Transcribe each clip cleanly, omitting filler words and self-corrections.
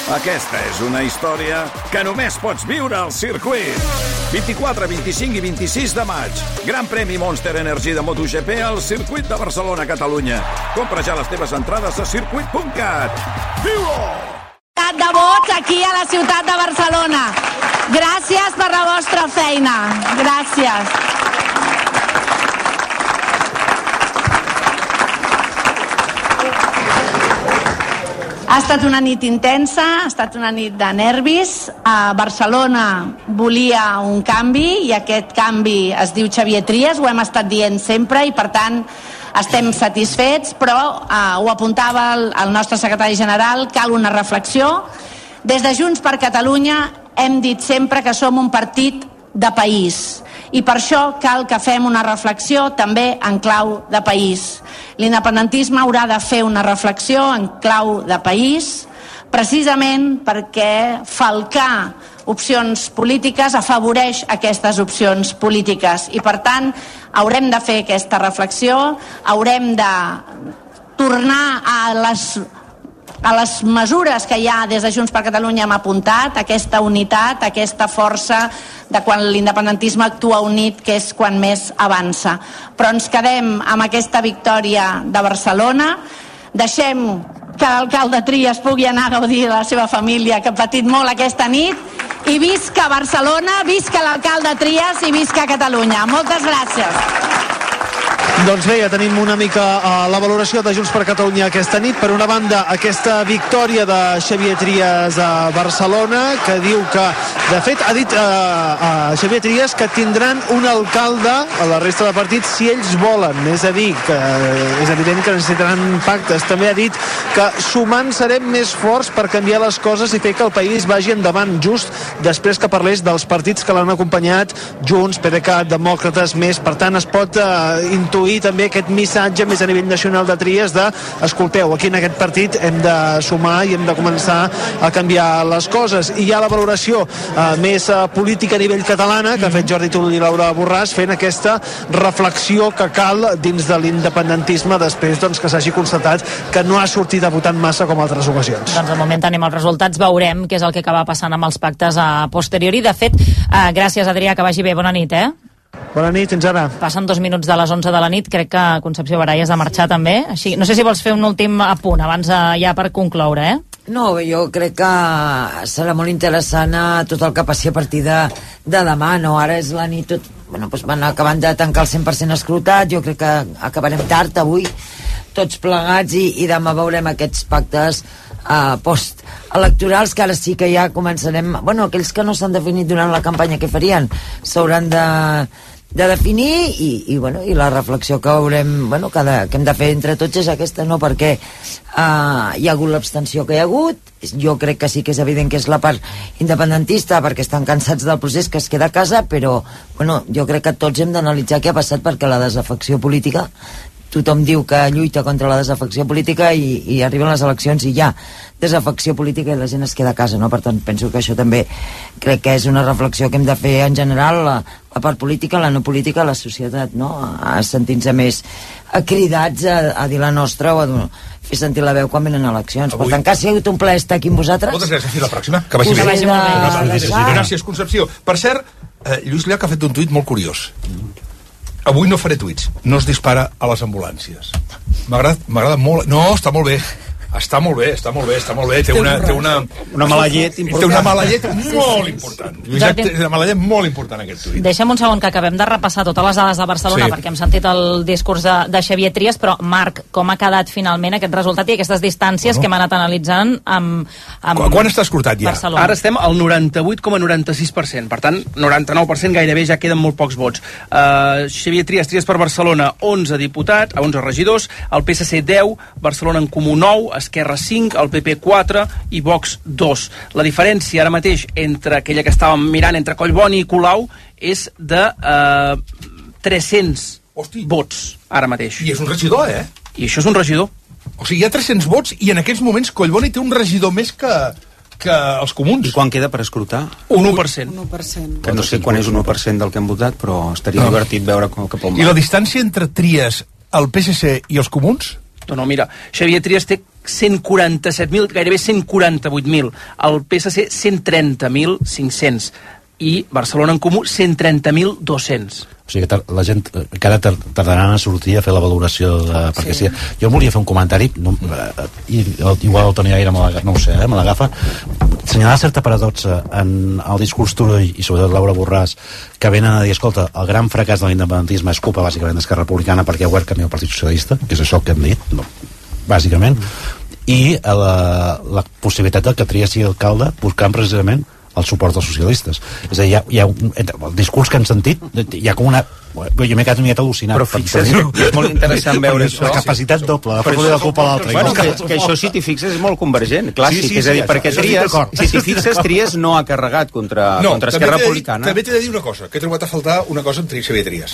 Aquesta és una història que només pots viure al circuit. 24, 25 i 26 de maig. Gran premi Monster Energy de MotoGP al circuit de Barcelona, Catalunya. Compra ja les teves entrades a circuit.cat. Viu-ho! De vots aquí a la ciutat de Barcelona. Gràcies per la vostra feina. Gràcies. Ha estat una nit intensa, ha estat una nit de nervis. A Barcelona volia un canvi i aquest canvi es diu Xavier Trias, ho hem estat dient sempre i per tant estem satisfets, però ho apuntava el nostre secretari general, cal una reflexió. Des de Junts per Catalunya hem dit sempre que som un partit de país i per això cal que fem una reflexió també en clau de país. L'independentisme haurà de fer una reflexió en clau de país precisament perquè falcar opcions polítiques afavoreix aquestes opcions polítiques i per tant haurem de fer aquesta reflexió, haurem de tornar a les mesures que ja des de Junts per Catalunya hem apuntat, aquesta unitat, aquesta força de quan l'independentisme actua unit, que és quan més avança. Però ens quedem amb aquesta victòria de Barcelona, deixem que l'alcalde Trias pugui anar a gaudir de la seva família, que ha patit molt aquesta nit, i visca Barcelona, visca l'alcalde Trias i visca Catalunya. Moltes gràcies. Doncs bé, ja tenim una mica la valoració de Junts per Catalunya aquesta nit. Per una banda, aquesta victòria de Xavier Trias a Barcelona, que diu que, de fet, ha dit a Xavier Trias que tindran un alcalde a la resta de partits si ells volen. És a dir, que és evident que necessitaran pactes. També ha dit que sumant serem més forts per canviar les coses i fer que el país vagi endavant, just després que parlés dels partits que l'han acompanyat, Junts, PDeCAT, Demòcrates, més. Per tant, es pot intuir també aquest missatge més a nivell nacional de Trias de, escolteu, aquí en aquest partit hem de sumar i hem de començar a canviar les coses. I hi ha la valoració més política a nivell catalana que ha fet Jordi Turull i Laura Borràs, fent aquesta reflexió que cal dins de l'independentisme després doncs, que s'hagi constatat que no ha sortit a votant massa com altres ocasions. Doncs al moment tenim els resultats, veurem què és el que acaba passant amb els pactes a posteriori. De fet, gràcies Adrià, que vagi bé, bona nit, Bona nit, fins ara. Passen 2 minuts de les 11 de la nit, crec que Concepció Barai has de marxar també, així, no sé si vols fer un últim apunt abans ja per concloure, No, jo crec que serà molt interessant tot el que passi a partir de demà, no? Ara és la nit, doncs van acabant de tancar el 100% escrutat, jo crec que acabarem tard avui, tots plegats, i demà veurem aquests pactes post-electorals, que ara sí que ja començarem, aquells que no s'han definit durant la campanya que farien, s'hauran de definir i la reflexió que haurem, que hem de fer entre tots és aquesta, no? Perquè hi ha hagut l'abstenció que hi ha hagut, jo crec que sí que és evident que és la part independentista perquè estan cansats del procés que es queda a casa, però jo crec que tots hem d'analitzar què ha passat, perquè la desafecció política, tothom diu que lluita contra la desafecció política i arriben les eleccions i hi ha desafecció política i la gent es queda a casa, no? Per tant, penso que això també crec que és una reflexió que hem de fer en general, la part política, la no política, la societat, no? A sentir-nos més cridats a dir la nostra o a fer sentir la veu quan venen eleccions. Per tant, que ha sigut un plaer estar aquí amb vosaltres. Moltes gràcies, fins la pròxima. Que vagi bé. Gràcies, Concepció. Per cert, Lluís Llach ha fet un tuit molt curiós. Avui no faré tuits, no es dispara a les ambulàncies. M'agrada molt. No, està molt bé. Està molt bé. Té una mala llet important. Té una mala llet molt important. Té una mala llet molt important, aquest tuit. Deixa'm un segon, que acabem de repassar totes les dades de Barcelona, perquè hem sentit el discurs de Xavier Trias, però, Marc, com ha quedat finalment aquest resultat i aquestes distàncies que hem anat analitzant amb Quan està escrutat ja? Barcelona? Ara estem al 98,96%. Per tant, 99% gairebé ja queden molt pocs vots. Xavier Trias per Barcelona, 11 diputats, 11 regidors, el PSC 10, Barcelona en Comú 9, Esquerra 5, el PP 4 i Vox 2. La diferència ara mateix entre aquella que estàvem mirant, entre Collboni i Colau, és de 300 vots ara mateix. I és un regidor, I això és un regidor. O sigui, hi ha 300 vots i en aquests moments Collboni té un regidor més que els comuns. I quan queda per escrutar? Un 1%. Que no sé quan és 1% del que hem votat, però estaria divertit veure cap on va. I la distància entre Trias, el PSC i els comuns? No, mira, Xavier Trias té 147.000, gairebé 148.000. El PSC, 130.500. I Barcelona en Comú, 130.200. O sigui que la gent encara tardaran a sortir a fer la valoració perquè sí. Jo volia fer un comentari igual el Toni Aire no ho sé, me l'agafa, assenyalar certa paradoxa en el discurs Turull i sobretot Laura Borràs, que venen a dir, escolta, el gran fracàs de l'independentisme és culpa bàsicament d'Esquerra Republicana perquè ha obert camí al Partit Socialista, que és això que hem dit, no, bàsicament, i la possibilitat que Trias sigui alcalde buscant precisament el suport dels socialistes. És a dir, hi ha el discurs que han sentit, hi ha com una... Jo m'he quedat una miqueta al·lucinat. Però fixa't, és molt interessant veure això. La capacitat doble, la culpa de la culpa a l'altre. Bueno, que això, si t'hi fixes, és molt convergent, clàssic. És a dir, perquè Trias, si t'hi fixes, Trias no ha carregat contra Esquerra Republicana. També t'he de dir una cosa, que he trobat a faltar una cosa amb Xavier Trias.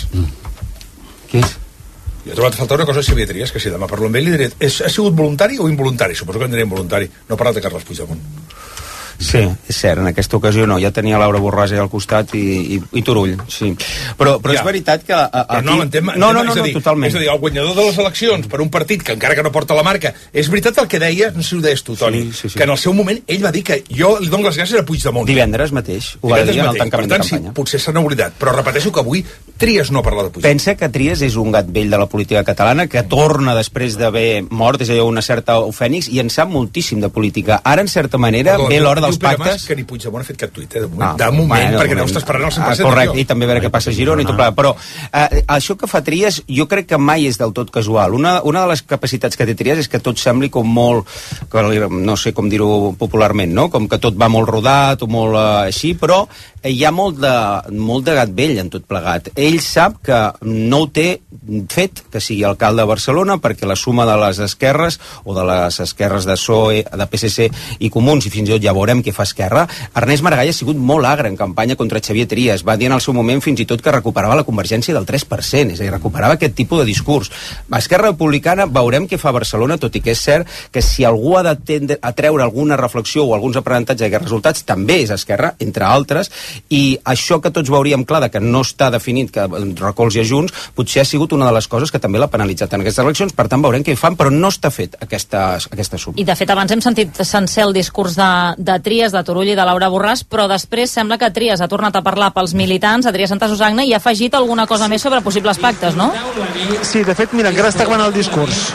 Què és? Jo he trobat a faltar una cosa a Xavier Trias, que si demà parlo amb ell li diré, ha sigut voluntari o involuntari? Suposo que en diré involuntari. No he parlat de Carles Puigdemont. Sí, és cert, en aquesta ocasió no, ja tenia Laura Borràs al costat i Turull, sí. Però és veritat que... Però no, l'entenc, totalment. És a dir, el guanyador de les eleccions per un partit que encara que no porta la marca, és veritat el que deia, no sé si ho deies tu, Toni, que en el seu moment ell va dir que jo li dono les gràcies a Puigdemont. Divendres mateix, ho va dir en el tancament de campanya. Sí, potser s'han oblidat, però repeteixo que avui Trias no ha parlat de Puigdemont. Pensa que Trias és un gat vell de la política catalana que torna després d'haver mort, és a dir, una certa eufènix, i en sap moltíssim de política. Ara, en certa manera, ve l'hora dels pactes... Que ni Puigdemont ha fet cap tuit, de moment, perquè no està esperant el 100%. Correcte, i també veure què passa a Girona i tot plegat. Però això que fa Trias, jo crec que mai és del tot casual. Una de les capacitats que té Trias és que tot sembli com molt, no sé com dir-ho popularment, no? Com que tot va molt rodat o molt així, però hi ha molt de gat vell en tot plegat. Ell sap que no ho té fet que sigui alcalde de Barcelona perquè la suma de les esquerres o de les esquerres de PSOE, de PSC i Comuns, i fins i tot ja veurem què fa Esquerra, Ernest Maragall ha sigut molt agre en campanya contra Xavier Trias. Va dir en el seu moment fins i tot que recuperava la convergència del 3%, és a dir, recuperava aquest tipus de discurs. Esquerra Republicana veurem què fa Barcelona, tot i que és cert que si algú ha de treure alguna reflexió o alguns aprenentatges d'aquests resultats, també és Esquerra, entre altres, i això que tots veuríem clar que no està definit, que recolzi a Junts, potser ha sigut una de les coses que també l'ha penalitzat en aquestes eleccions, per tant veurem què fan, però no està fet aquesta suma. I de fet abans hem sentit sencer el discurs de Trias, de Turull i de Laura Borràs, però després sembla que Trias ha tornat a parlar pels militants, Adrià Santa Susagna, i ha afegit alguna cosa més sobre possibles pactes, no? Sí, de fet, mira, encara està acabant el discurs.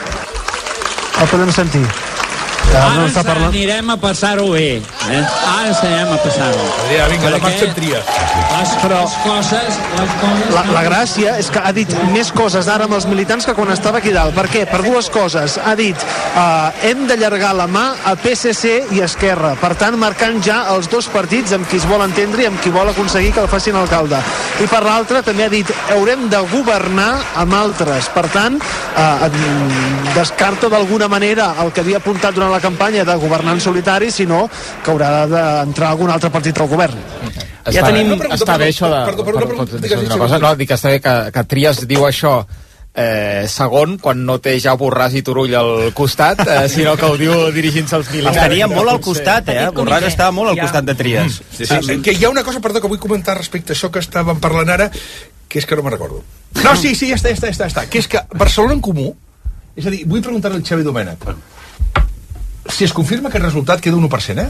El podem sentir. Ara anirem a passar-ho bé. Ara anirem a passar-ho. Adrià, vinga, demà et Trias. Les coses... La gràcia és que ha dit més coses ara amb els militants que quan estava aquí dalt. Per què? Per dues coses. Ha dit hem d'allargar la mà a PSC i Esquerra. Per tant, marcant ja els dos partits amb qui es vol entendre i amb qui vol aconseguir que el facin alcalde. I per l'altra també ha dit haurem de governar amb altres. Per tant, descarta d'alguna manera el que havia apuntat durant la campanya de governar en solitari, sinó que haurà d'entrar algun altre partit al govern. Ja tenim... Està bé això de... Dic que està bé que Trias diu això segon, quan no té ja Borràs i Turull al costat, sinó que ho diu dirigint-se als militars. Estaria molt al costat, Borràs estava molt al costat de Trias. Que hi ha una cosa, perdó, que vull comentar respecte a això que estàvem parlant ara, que és que no me'n recordo. No, sí, ja està. Que és que Barcelona en Comú, és a dir, vull preguntar-li al Xavi Domènech, si es confirma aquest resultat, queda 1%,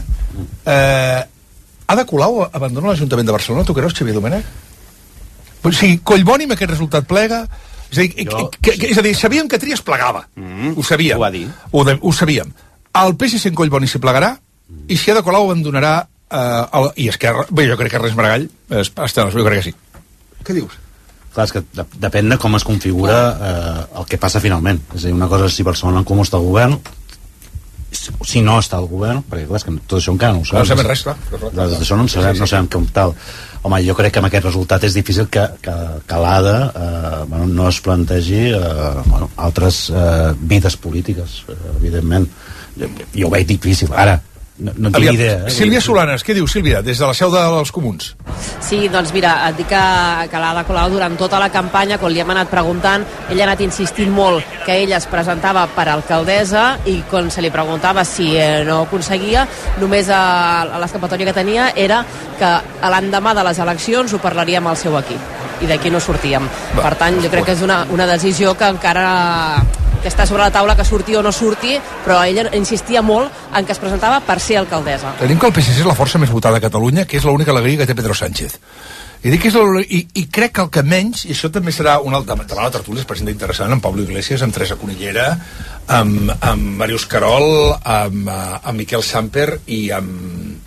Ada Colau abandona l'Ajuntament de Barcelona, tu creus, Xavier Domènech? O sigui, Collboni amb aquest resultat plega, és a dir, sabíem que Trias plegava, ho sabíem, ho va dir. Ho sabíem. El PSC en Collboni s'hi plegarà, i si Ada Colau abandonarà i Esquerra, bé, jo crec que Ernest Maragall jo crec que sí. Què dius? Clar, és que depèn de com es configura el que passa finalment. És a dir, una cosa és si Barcelona en Comú està al govern, si no està al govern, perquè clar, és que tot això encara no ho sabem. No sabem res, clar. Això no sabem com tal. Home, jo crec que amb aquest resultat és difícil que l'ADA no es plantegi altres vides polítiques, evidentment. Jo ho veig difícil. Ara, no en tinc idea. Sílvia Solanes, què diu, Sílvia, des de la seu dels Comuns? Sí, doncs mira, et dic que l'Ada Colau durant tota la campanya, quan li hem anat preguntant, ella ha anat insistint molt que ella es presentava per alcaldessa i quan se li preguntava si no aconseguia, només l'escapatòria que tenia era que l'endemà de les eleccions ho parlaria amb el seu equip i d'aquí no sortíem. Per tant, jo crec que és una decisió que encara que està sobre la taula que surti o no surti, però ella insistia molt en que es presentava per ser alcaldessa. Tenim que el PSC és la força més votada a Catalunya, que és l'única alegria que té Pedro Sánchez. I crec que el que menys, i això també serà una altra, demà la tertúlia és presenta interessant, amb Pablo Iglesias, amb Teresa Cunillera, amb Màrius Carol, amb Miquel Samper i amb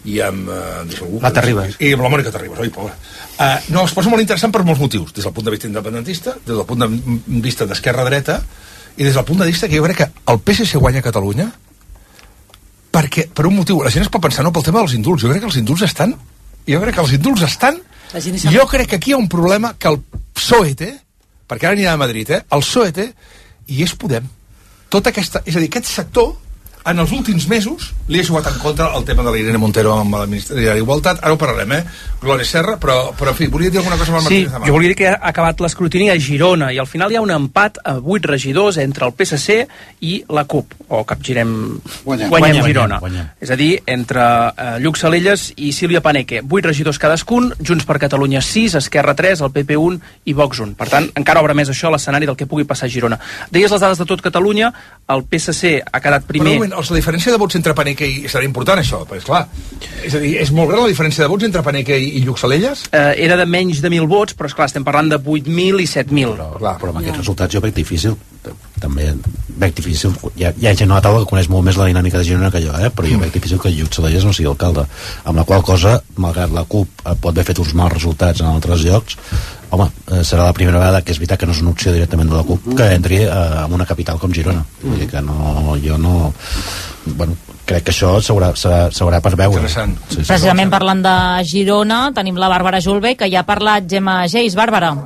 la Terribas. I amb la Mònica Terribas, oi, pobra. No, es posa molt interessant per molts motius, des del punt de vista independentista, des del punt de vista d'esquerra-dreta, i des del punt de vista que jo crec que el PSC guanya a Catalunya perquè, per un motiu, la gent es pot pensar, no, pel tema dels indults, jo crec que els indults estan, jo crec que aquí hi ha un problema que el PSOE té, perquè ara anirà a Madrid, el PSOE té, i és Podem. Tota aquesta, és a dir, aquest sector, en els últims mesos, li ha jugat en contra el tema de la Irene Montero amb la Ministèria d'Igualtat. Ara ho parlarem, Glòria Serra, però en fi, volia dir alguna cosa amb el Martínez Demà. Sí, jo volia dir que ha acabat l'escrutini a Girona i al final hi ha un empat a 8 regidors entre el PSC i la CUP, o capgirem guanyem Girona. Guanyem. És a dir, entre Lluc Salelles i Sílvia Paneque. 8 regidors cadascun, Junts per Catalunya 6, Esquerra 3, el PP 1 i Vox 1. Per tant, encara obre més això l'escenari del que pugui passar a Girona. Deies les dades de tot Catalunya, el PSC ha quedat primer... Però la diferència de vots entre Paneque i... Serà important això, perquè esclar, és a dir, és molt gran la diferència de vots entre Paneque i Lluc Salelles? Era de menys de 1.000 vots, però esclar, estem parlant de 8.000 i 7.000. Però amb aquests resultats jo veig difícil, també veig difícil, hi ha gent a la taula que coneix molt més la dinàmica de Girona que jo, però jo veig difícil que Lluc Salelles no sigui alcalde, amb la qual cosa, malgrat la CUP pot haver fet uns mals resultats en altres llocs, home, serà la primera vegada que és veritat que no és una opció directament de la CUP que entri en una capital com Girona. Vull dir que jo no... Bueno, crec que això s'haurà per veure. Sí. Precisament parlant de Girona, tenim la Bàrbara Julve, que ja ha parlat Gemma Geis. Bàrbara.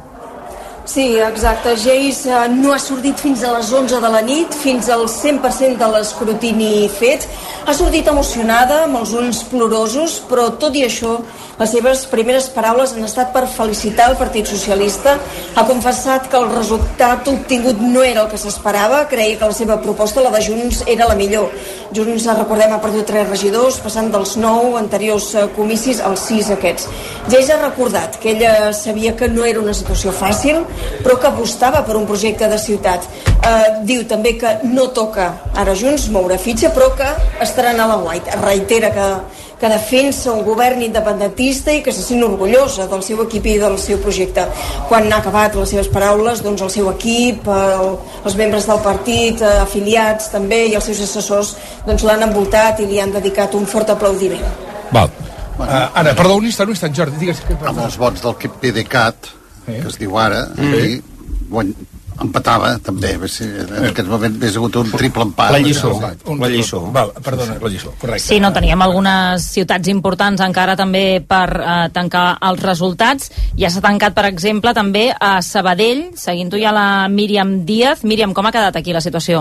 Sí, exacte. Geis no ha sortit fins a les 11 de la nit, fins al 100% de l'escrutini fet. Ha sortit emocionada, amb els ulls plorosos, però tot i això, les seves primeres paraules han estat per felicitar el Partit Socialista. Ha confessat que el resultat obtingut no era el que s'esperava, creia que la seva proposta, la de Junts, era la millor. Junts, recordem, ha perdut 3 regidors, passant dels 9 anteriors comicis als 6 aquests. Geis ha recordat que ella sabia que no era una situació fàcil, però que apostava per un projecte de ciutat. Diu també que no toca ara Junts moure fitxa, però que estaran a la guaita. Reitera que defensa un govern independentista i que se sent orgullosa del seu equip i del seu projecte. Quan ha acabat les seves paraules, doncs el seu equip, els membres del partit, afiliats també, i els seus assessors, doncs l'han envoltat i li han dedicat un fort aplaudiment. Val. Anna, perdó, un instant, Jordi, digues. Amb els vots del PDeCAT, que es diu ara, empatava també, en aquest moment hauria hagut un triple empat. La Lliçó. Perdona, la Lliçó, correcte. Sí, no, teníem algunes ciutats importants encara també per tancar els resultats. Ja s'ha tancat, per exemple, també a Sabadell, seguint-ho ja la Míriam Díaz. Míriam, com ha quedat aquí la situació?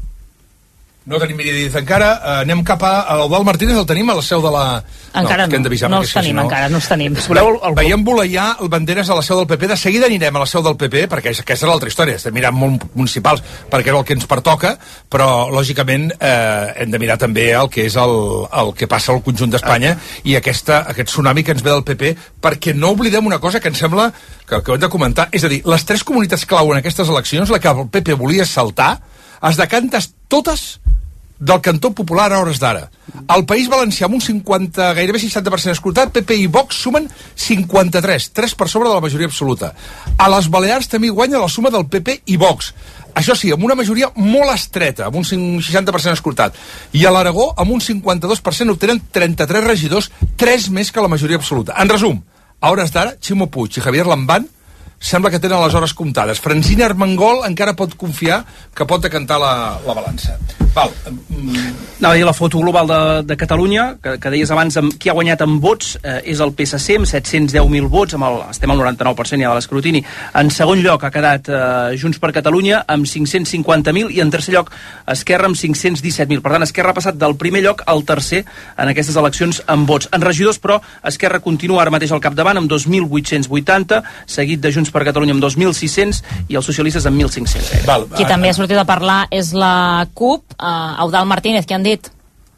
No tenim Míriam Díaz encara, anem cap a l'Eudald Martínez, el tenim a la seu de la... Encara no els tenim, encara no els tenim. Veiem voleiar banderes a la seu del PP, de seguida anirem a la seu del PP, perquè aquesta és l'altra història, estem mirant molt municipals, perquè és el que ens pertoca, però lògicament hem de mirar també el que és el que passa al conjunt d'Espanya i aquest tsunami que ens ve del PP, perquè no oblidem una cosa que em sembla que ho hem de comentar, és a dir, les 3 comunitats clau en aquestes eleccions, la que el PP volia saltar, es decantes totes del cantó popular a hores d'ara. El País Valencià, amb un 50, gairebé 60% escrutat, PP i Vox sumen 53, 3 per sobre de la majoria absoluta. A les Balears també guanya la suma del PP i Vox. Això sí, amb una majoria molt estreta, amb un 60% escrutat. I a l'Aragó, amb un 52%, obtenen 33 regidors, 3 més que la majoria absoluta. En resum, a hores d'ara, Ximo Puig i Javier Lambán sembla que tenen les hores comptades. Francina Armengol encara pot confiar que pot decantar la balança. Val. Anava a dir la foto global de Catalunya, que deies abans, qui ha guanyat en vots és el PSC, amb 710.000 vots, estem al 99% ja de l'escrutini. En segon lloc ha quedat Junts per Catalunya, amb 550.000, i en tercer lloc Esquerra, amb 517.000. Per tant, Esquerra ha passat del primer lloc al tercer en aquestes eleccions en vots. En regidors, però, Esquerra continua ara mateix al capdavant, amb 2.880, seguit de Junts per Catalunya amb 2.600 i els socialistes amb 1.500. Qui també ha sortit a parlar és la CUP. Eudald Martínez, què han dit?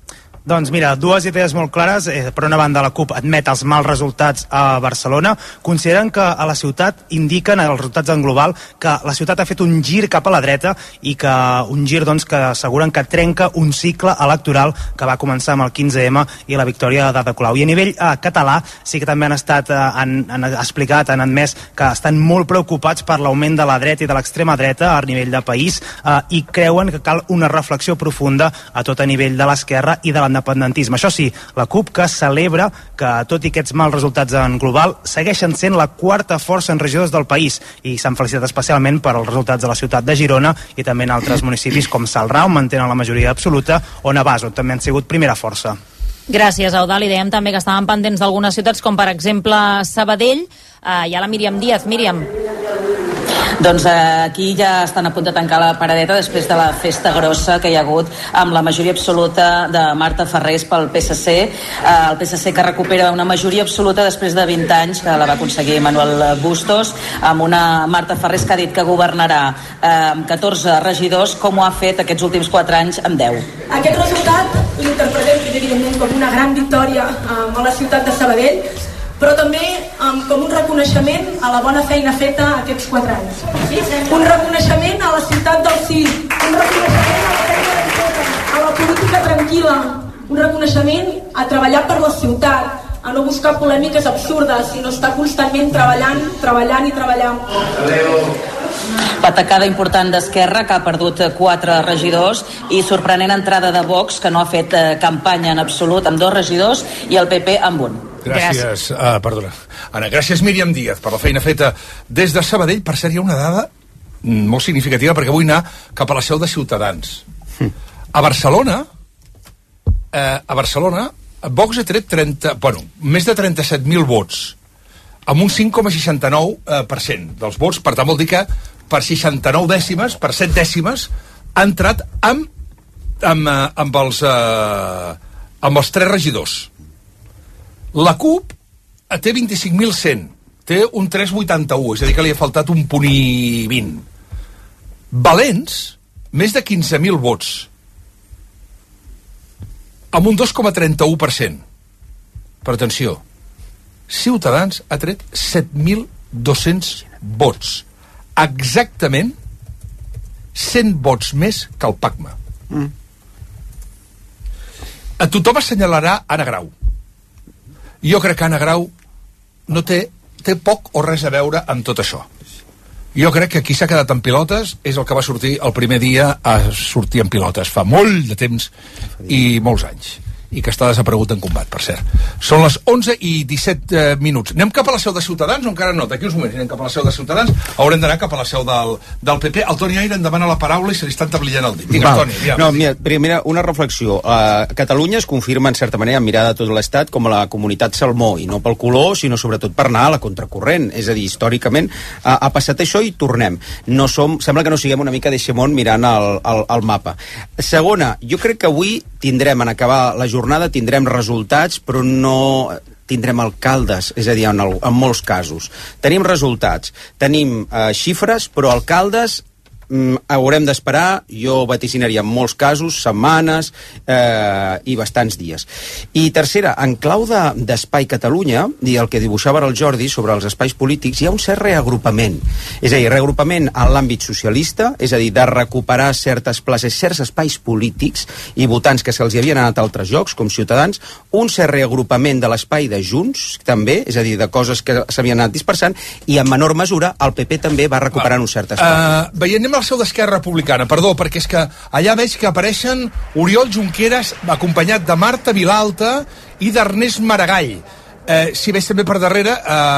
Doncs mira, dues idees molt clares. Per una banda, la CUP admet els mals resultats a Barcelona. Consideren que a la ciutat indiquen, els resultats en global, que la ciutat ha fet un gir cap a la dreta i que un gir doncs, que asseguren que trenca un cicle electoral que va començar amb el 15M i la victòria d'Ada Colau. I a nivell català sí que també han explicat, han admès que estan molt preocupats per l'augment de la dreta i de l'extrema dreta a nivell de país i creuen que cal una reflexió profunda a tot a nivell de l'esquerra i de l'independentisme. Això sí, la CUP que celebra que, tot i aquests mals resultats en global, segueixen sent la quarta força en regidors del país i s'han felicitat especialment per als resultats de la ciutat de Girona i també en altres municipis com Celrà, on mantenen la majoria absoluta, o Navàs, on també han sigut primera força. Gràcies, Eudal. I dèiem també que estaven pendents d'algunes ciutats, com per exemple Sabadell. Hi ha la Míriam Díaz. Míriam. Doncs aquí ja estan a punt de tancar la paradeta després de la festa grossa que hi ha hagut amb la majoria absoluta de Marta Farrés pel PSC. El PSC que recupera una majoria absoluta després de 20 anys que la va aconseguir Manuel Bustos, amb una Marta Farrés que ha dit que governarà amb 14 regidors, com ho ha fet aquests últims 4 anys amb 10. Aquest resultat l'interpretem evidentment com una gran victòria a la ciutat de Sabadell, però també com un reconeixement a la bona feina feta aquests 4 anys. Un reconeixement a la ciutat del sí, un reconeixement a la feina ben feta, a la política tranquil·la, un reconeixement a treballar per la ciutat, a no buscar polèmiques absurdes, sinó estar constantment treballant i treballant. Patacada important d'Esquerra, que ha perdut 4 regidors, i sorprenent entrada de Vox, que no ha fet campanya en absolut, amb 2 regidors, i el PP amb 1. Gràcies, perdona. Anna, gràcies Míriam Díaz per la feina feta des de Sabadell. Per cert, hi ha una dada molt significativa perquè vull anar cap a la seu de Ciutadans. A Barcelona, Vox ha tret més de 37.000 vots, amb un 5,69% dels vots. Per tant, vol dir que per 69 dècimes, per 7 dècimes, ha entrat amb els 3 regidors. La CUP té 25.100, té un 3,81, és a dir que li ha faltat un punt i 20. Valents, més de 15.000 vots, amb un 2,31%. Però atenció, Ciutadans ha tret 7.200 vots, exactament 100 vots més que el PACMA. A tothom assenyalarà Anna Grau. Jo crec que Anna Grau no té poc o res a veure amb tot això. Jo crec que qui s'ha quedat en pilotes és el que va sortir el primer dia a sortir en pilotes fa molt de temps i molts anys, i que està desaparegut en combat, per cert. Són les 11 i 17 minuts. Anem cap a la seu de Ciutadans o encara no? D'aquí uns moments anem cap a la seu de Ciutadans. Haurem d'anar cap a la seu del PP. El Toni Aire em demana la paraula i se li està entablillant el dit. Digues, Toni. No, mira, una reflexió. Catalunya es confirma, en certa manera, en mirada de tot l'Estat, com a la comunitat salmó, i no pel color, sinó sobretot per anar a la contracorrent. És a dir, històricament ha passat això i tornem. Sembla que no siguem una mica d'eixemont mirant el mapa. Segona, jo crec que avui tindrem, en acabar la jornada, tindrem resultats, però no tindrem alcaldes, és a dir, en molts casos. Tenim resultats, tenim xifres, però alcaldes haurem d'esperar, jo vaticinaria en molts casos, setmanes i bastants dies. I tercera, en clau d'Espai Catalunya, i el que dibuixava el Jordi sobre els espais polítics, hi ha un cert reagrupament. És a dir, reagrupament en l'àmbit socialista, és a dir, de recuperar certes places, certs espais polítics i votants que se'ls havien anat a altres llocs, com Ciutadans, un cert reagrupament de l'espai de Junts, també, és a dir, de coses que s'havien anat dispersant, i en menor mesura el PP també va recuperant un cert espai. Anem a la seu d'Esquerra Republicana, perdó, perquè és que allà veig que apareixen Oriol Junqueras acompanyat de Marta Vilalta i d'Ernest Maragall. Si veig també per darrere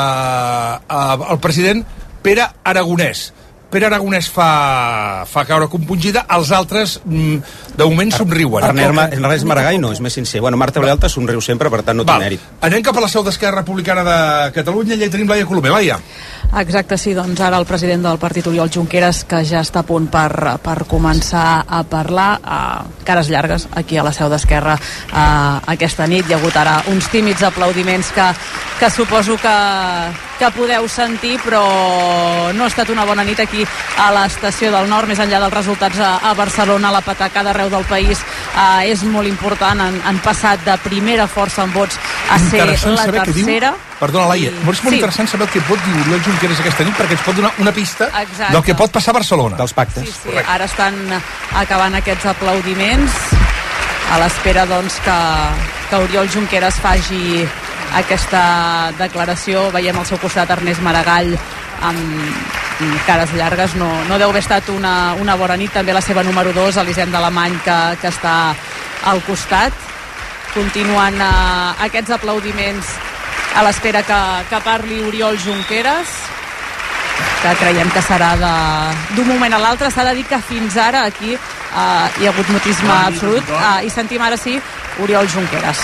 el president Pere Aragonès. Pere Aragonès fa caure compungida, els altres de moment somriuen. Ernest Maragall no, és més sincer. Bueno, Marta Vilalta somriu sempre, per tant no té mèrit. Anem cap a la seu d'Esquerra Republicana de Catalunya, allà hi tenim Laia Colomer. Laia. Exacte, sí, doncs ara el president del partit, Oriol Junqueras, que ja està a punt per començar a parlar, cares llargues aquí a la seu d'Esquerra aquesta nit. Hi ha hagut ara uns tímids aplaudiments que suposo que podeu sentir, però no ha estat una bona nit aquí a l'estació del Nord, més enllà dels resultats a Barcelona, la patacada arreu del país és molt important, han passat de primera força en vots a ser la tercera. Perdona, Laia, és molt interessant saber el que pot dir Oriol Junqueras aquesta nit, perquè ens pot donar una pista del que pot passar a Barcelona. Dels pactes. Sí, ara estan acabant aquests aplaudiments a l'espera, doncs, que Oriol Junqueras faci aquesta declaració. Veiem al seu costat Ernest Maragall amb cares llargues, no deu haver estat una bona nit. També la seva número 2, Elisenda Alemany, que està al costat. Continuen aquests aplaudiments a l'espera que parli Oriol Junqueras, que creiem que serà d'un moment a l'altre. S'ha de dir que fins ara aquí hi ha hagut mutisme absolut, i sentim ara sí Oriol Junqueras.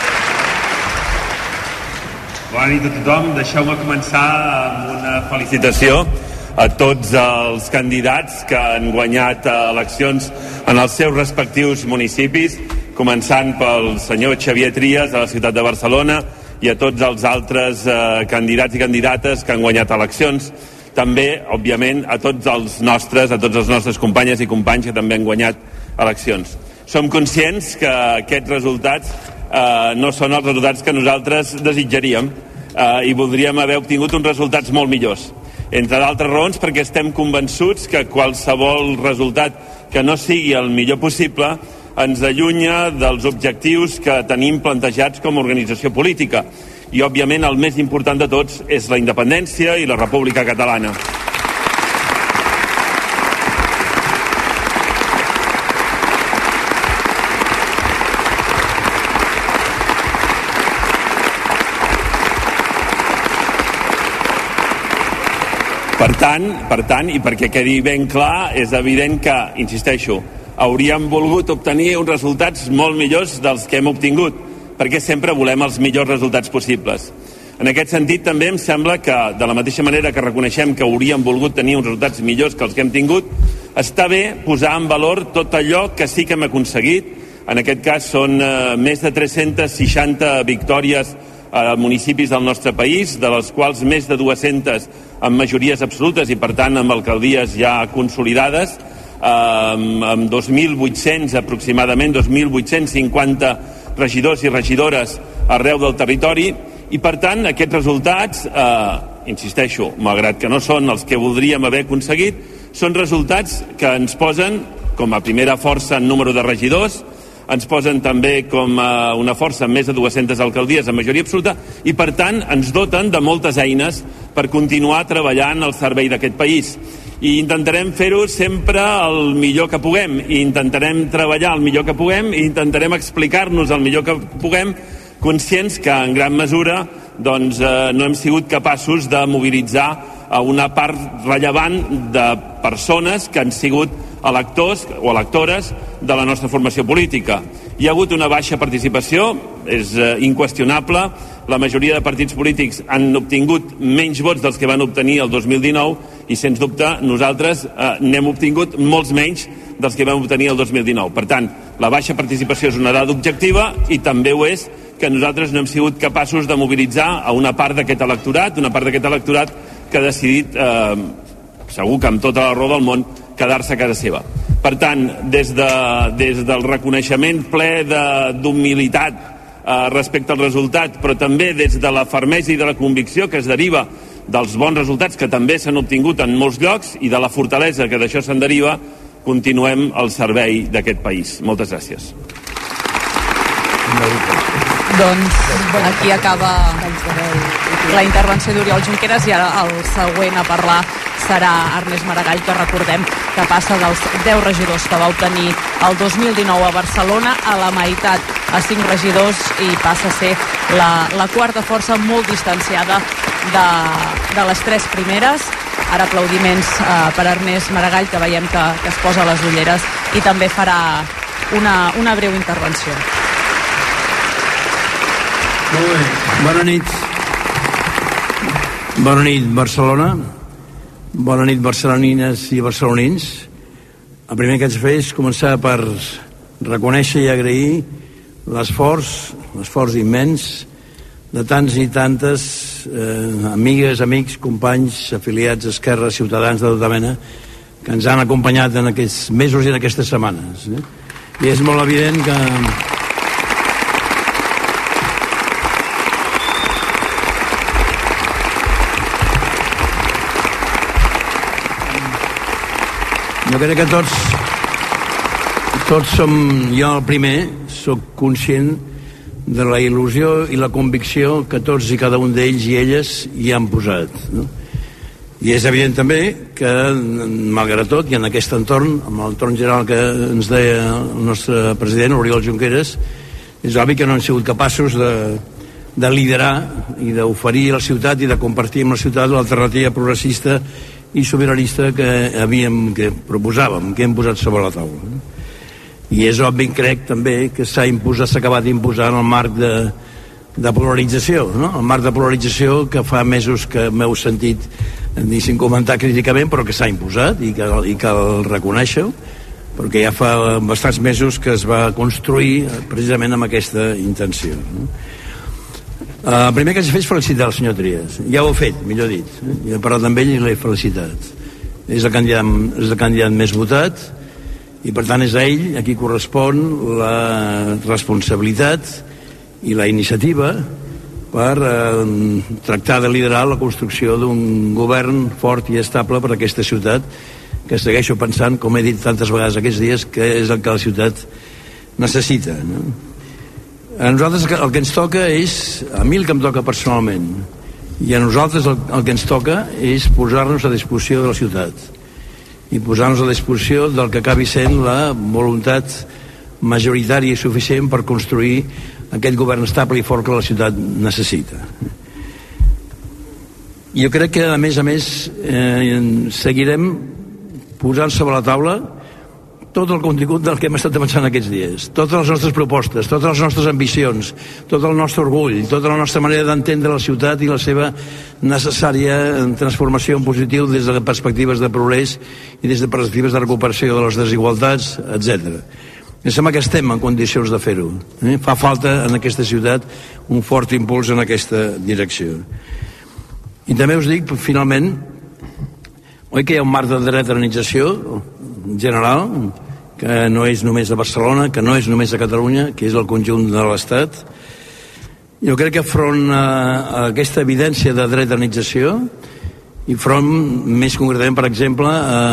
Bona nit a tothom. Deixeu-me començar amb una felicitació a tots els candidats que han guanyat eleccions en els seus respectius municipis, començant pel senyor Xavier Trias a la ciutat de Barcelona i a tots els altres candidats i candidates que han guanyat eleccions. També, òbviament, a tots els nostres companyes i companys que també han guanyat eleccions. Som conscients que aquests resultats no són els resultats que nosaltres desitjaríem i voldríem haver obtingut uns resultats molt millors. Entre d'altres raons, perquè estem convençuts que qualsevol resultat que no sigui el millor possible ens allunya dels objectius que tenim plantejats com a organització política. I, òbviament, el més important de tots és la independència i la República Catalana. Per tant, i perquè quedi ben clar, és evident que, insisteixo, hauríem volgut obtenir uns resultats molt millors dels que hem obtingut, perquè sempre volem els millors resultats possibles. En aquest sentit, també em sembla que, de la mateixa manera que reconeixem que hauríem volgut tenir uns resultats millors que els que hem tingut, està bé posar en valor tot allò que sí que hem aconseguit. En aquest cas són més de 360 victòries a municipis del nostre país, de les quals més de 200 amb majories absolutes i, per tant, amb alcaldies ja consolidades, amb 2.800 aproximadament, 2.850 regidors i regidores arreu del territori, i per tant aquests resultats, insisteixo, malgrat que no són els que voldríem haver aconseguit, són resultats que ens posen com a primera força en número de regidors, ens posen també com una força amb més de 200 alcaldies en majoria absoluta, i per tant ens doten de moltes eines per continuar treballant al servei d'aquest país. I intentarem fer-ho sempre el millor que puguem, i intentarem treballar el millor que puguem, i intentarem explicar-nos el millor que puguem, conscients que en gran mesura doncs, no hem sigut capaços de mobilitzar a una part rellevant de persones que han sigut electors o electores de la nostra formació política. Hi ha hagut una baixa participació, és inqüestionable. La majoria de partits polítics han obtingut menys vots dels que van obtenir el 2019 i, sens dubte, nosaltres n'hem obtingut molts menys dels que vam obtenir el 2019. Per tant, la baixa participació és una dada objectiva, i també ho és que nosaltres no hem sigut capaços de mobilitzar a una part d'aquest electorat, que ha decidit, segur que amb tota la raó del món, quedar-se a casa seva. Per tant, des del reconeixement ple d'humilitat respecte al resultat, però també des de la fermesa i de la convicció que es deriva dels bons resultats que també s'han obtingut en molts llocs i de la fortalesa que d'això se'n deriva, continuem al servei d'aquest país. Moltes gràcies. Doncs aquí acaba la intervenció d'Oriol Junqueras, i ara el següent a parlar serà Ernest Maragall, que recordem que passa dels 10 regidors que va obtenir el 2019 a Barcelona a la meitat, a 5 regidors, i passa a ser la quarta força, molt distanciada de les 3 primeres. Ara aplaudiments per Ernest Maragall, que veiem que es posa les ulleres i també farà una breu intervenció. Molt bé. Bona nit. Bona nit, Barcelona. Bona nit, barcelonines i barcelonins. El primer que haig de fer és començar per reconèixer i agrair l'esforç immens de tants i tantes amigues, amics, companys, afiliats, Esquerra, ciutadans de tota mena, que ens han acompanyat en aquests mesos i en aquestes setmanes. I és molt evident que... Jo crec que tots som, jo el primer, sóc conscient de la il·lusió i la convicció que tots i cada un d'ells i elles hi han posat, no? I és evident també que, malgrat tot, i en aquest entorn, amb l'entorn general que ens deia el nostre president, Oriol Junqueras, és obvi que no han sigut capaços de liderar i d'oferir a la ciutat i de compartir amb la ciutat l'alternativa progressista i sobiranista que proposàvem, que hem posat sobre la taula. I és obvi, crec, també, que s'ha acabat d'imposar en el marc de polarització, no? El marc de polarització que fa mesos que m'heu sentit sin comentar críticament, però que s'ha imposat i cal reconèixer-ho, perquè ja fa bastants mesos que es va construir precisament amb aquesta intenció, no? El primer que haig de fer és felicitar el senyor Trias. Ja ho he fet, millor dit. Jo he parlat amb ell i l'he felicitat. És el candidat més votat i per tant és a ell a qui correspon la responsabilitat i la iniciativa per tractar de liderar la construcció d'un govern fort i estable per a aquesta ciutat, que segueixo pensant, com he dit tantes vegades aquests dies, que és el que la ciutat necessita, no? A nosaltres el que ens toca és, a mi el que em toca personalment, i a nosaltres el que ens toca és posar-nos a disposició de la ciutat i posar-nos a disposició del que acabi sent la voluntat majoritària i suficient per construir aquest govern estable i fort que la ciutat necessita. Jo crec que a més seguirem posant sobre la taula tot el contingut del que hem estat avançant aquests dies, totes les nostres propostes, totes les nostres ambicions, tot el nostre orgull, tota la nostra manera d'entendre la ciutat i la seva necessària transformació en positiu des de perspectives de progrés i des de perspectives de recuperació de les desigualtats, etc. Em sembla que estem en condicions de fer-ho. Fa falta en aquesta ciutat un fort impuls en aquesta direcció. I també us dic, finalment, oi que hi ha un marc de dretranització general, que no és només a Barcelona, que no és només a Catalunya, que és el conjunt de l'Estat. Jo crec que front a aquesta evidència de dretranització i front, més concretament, per exemple,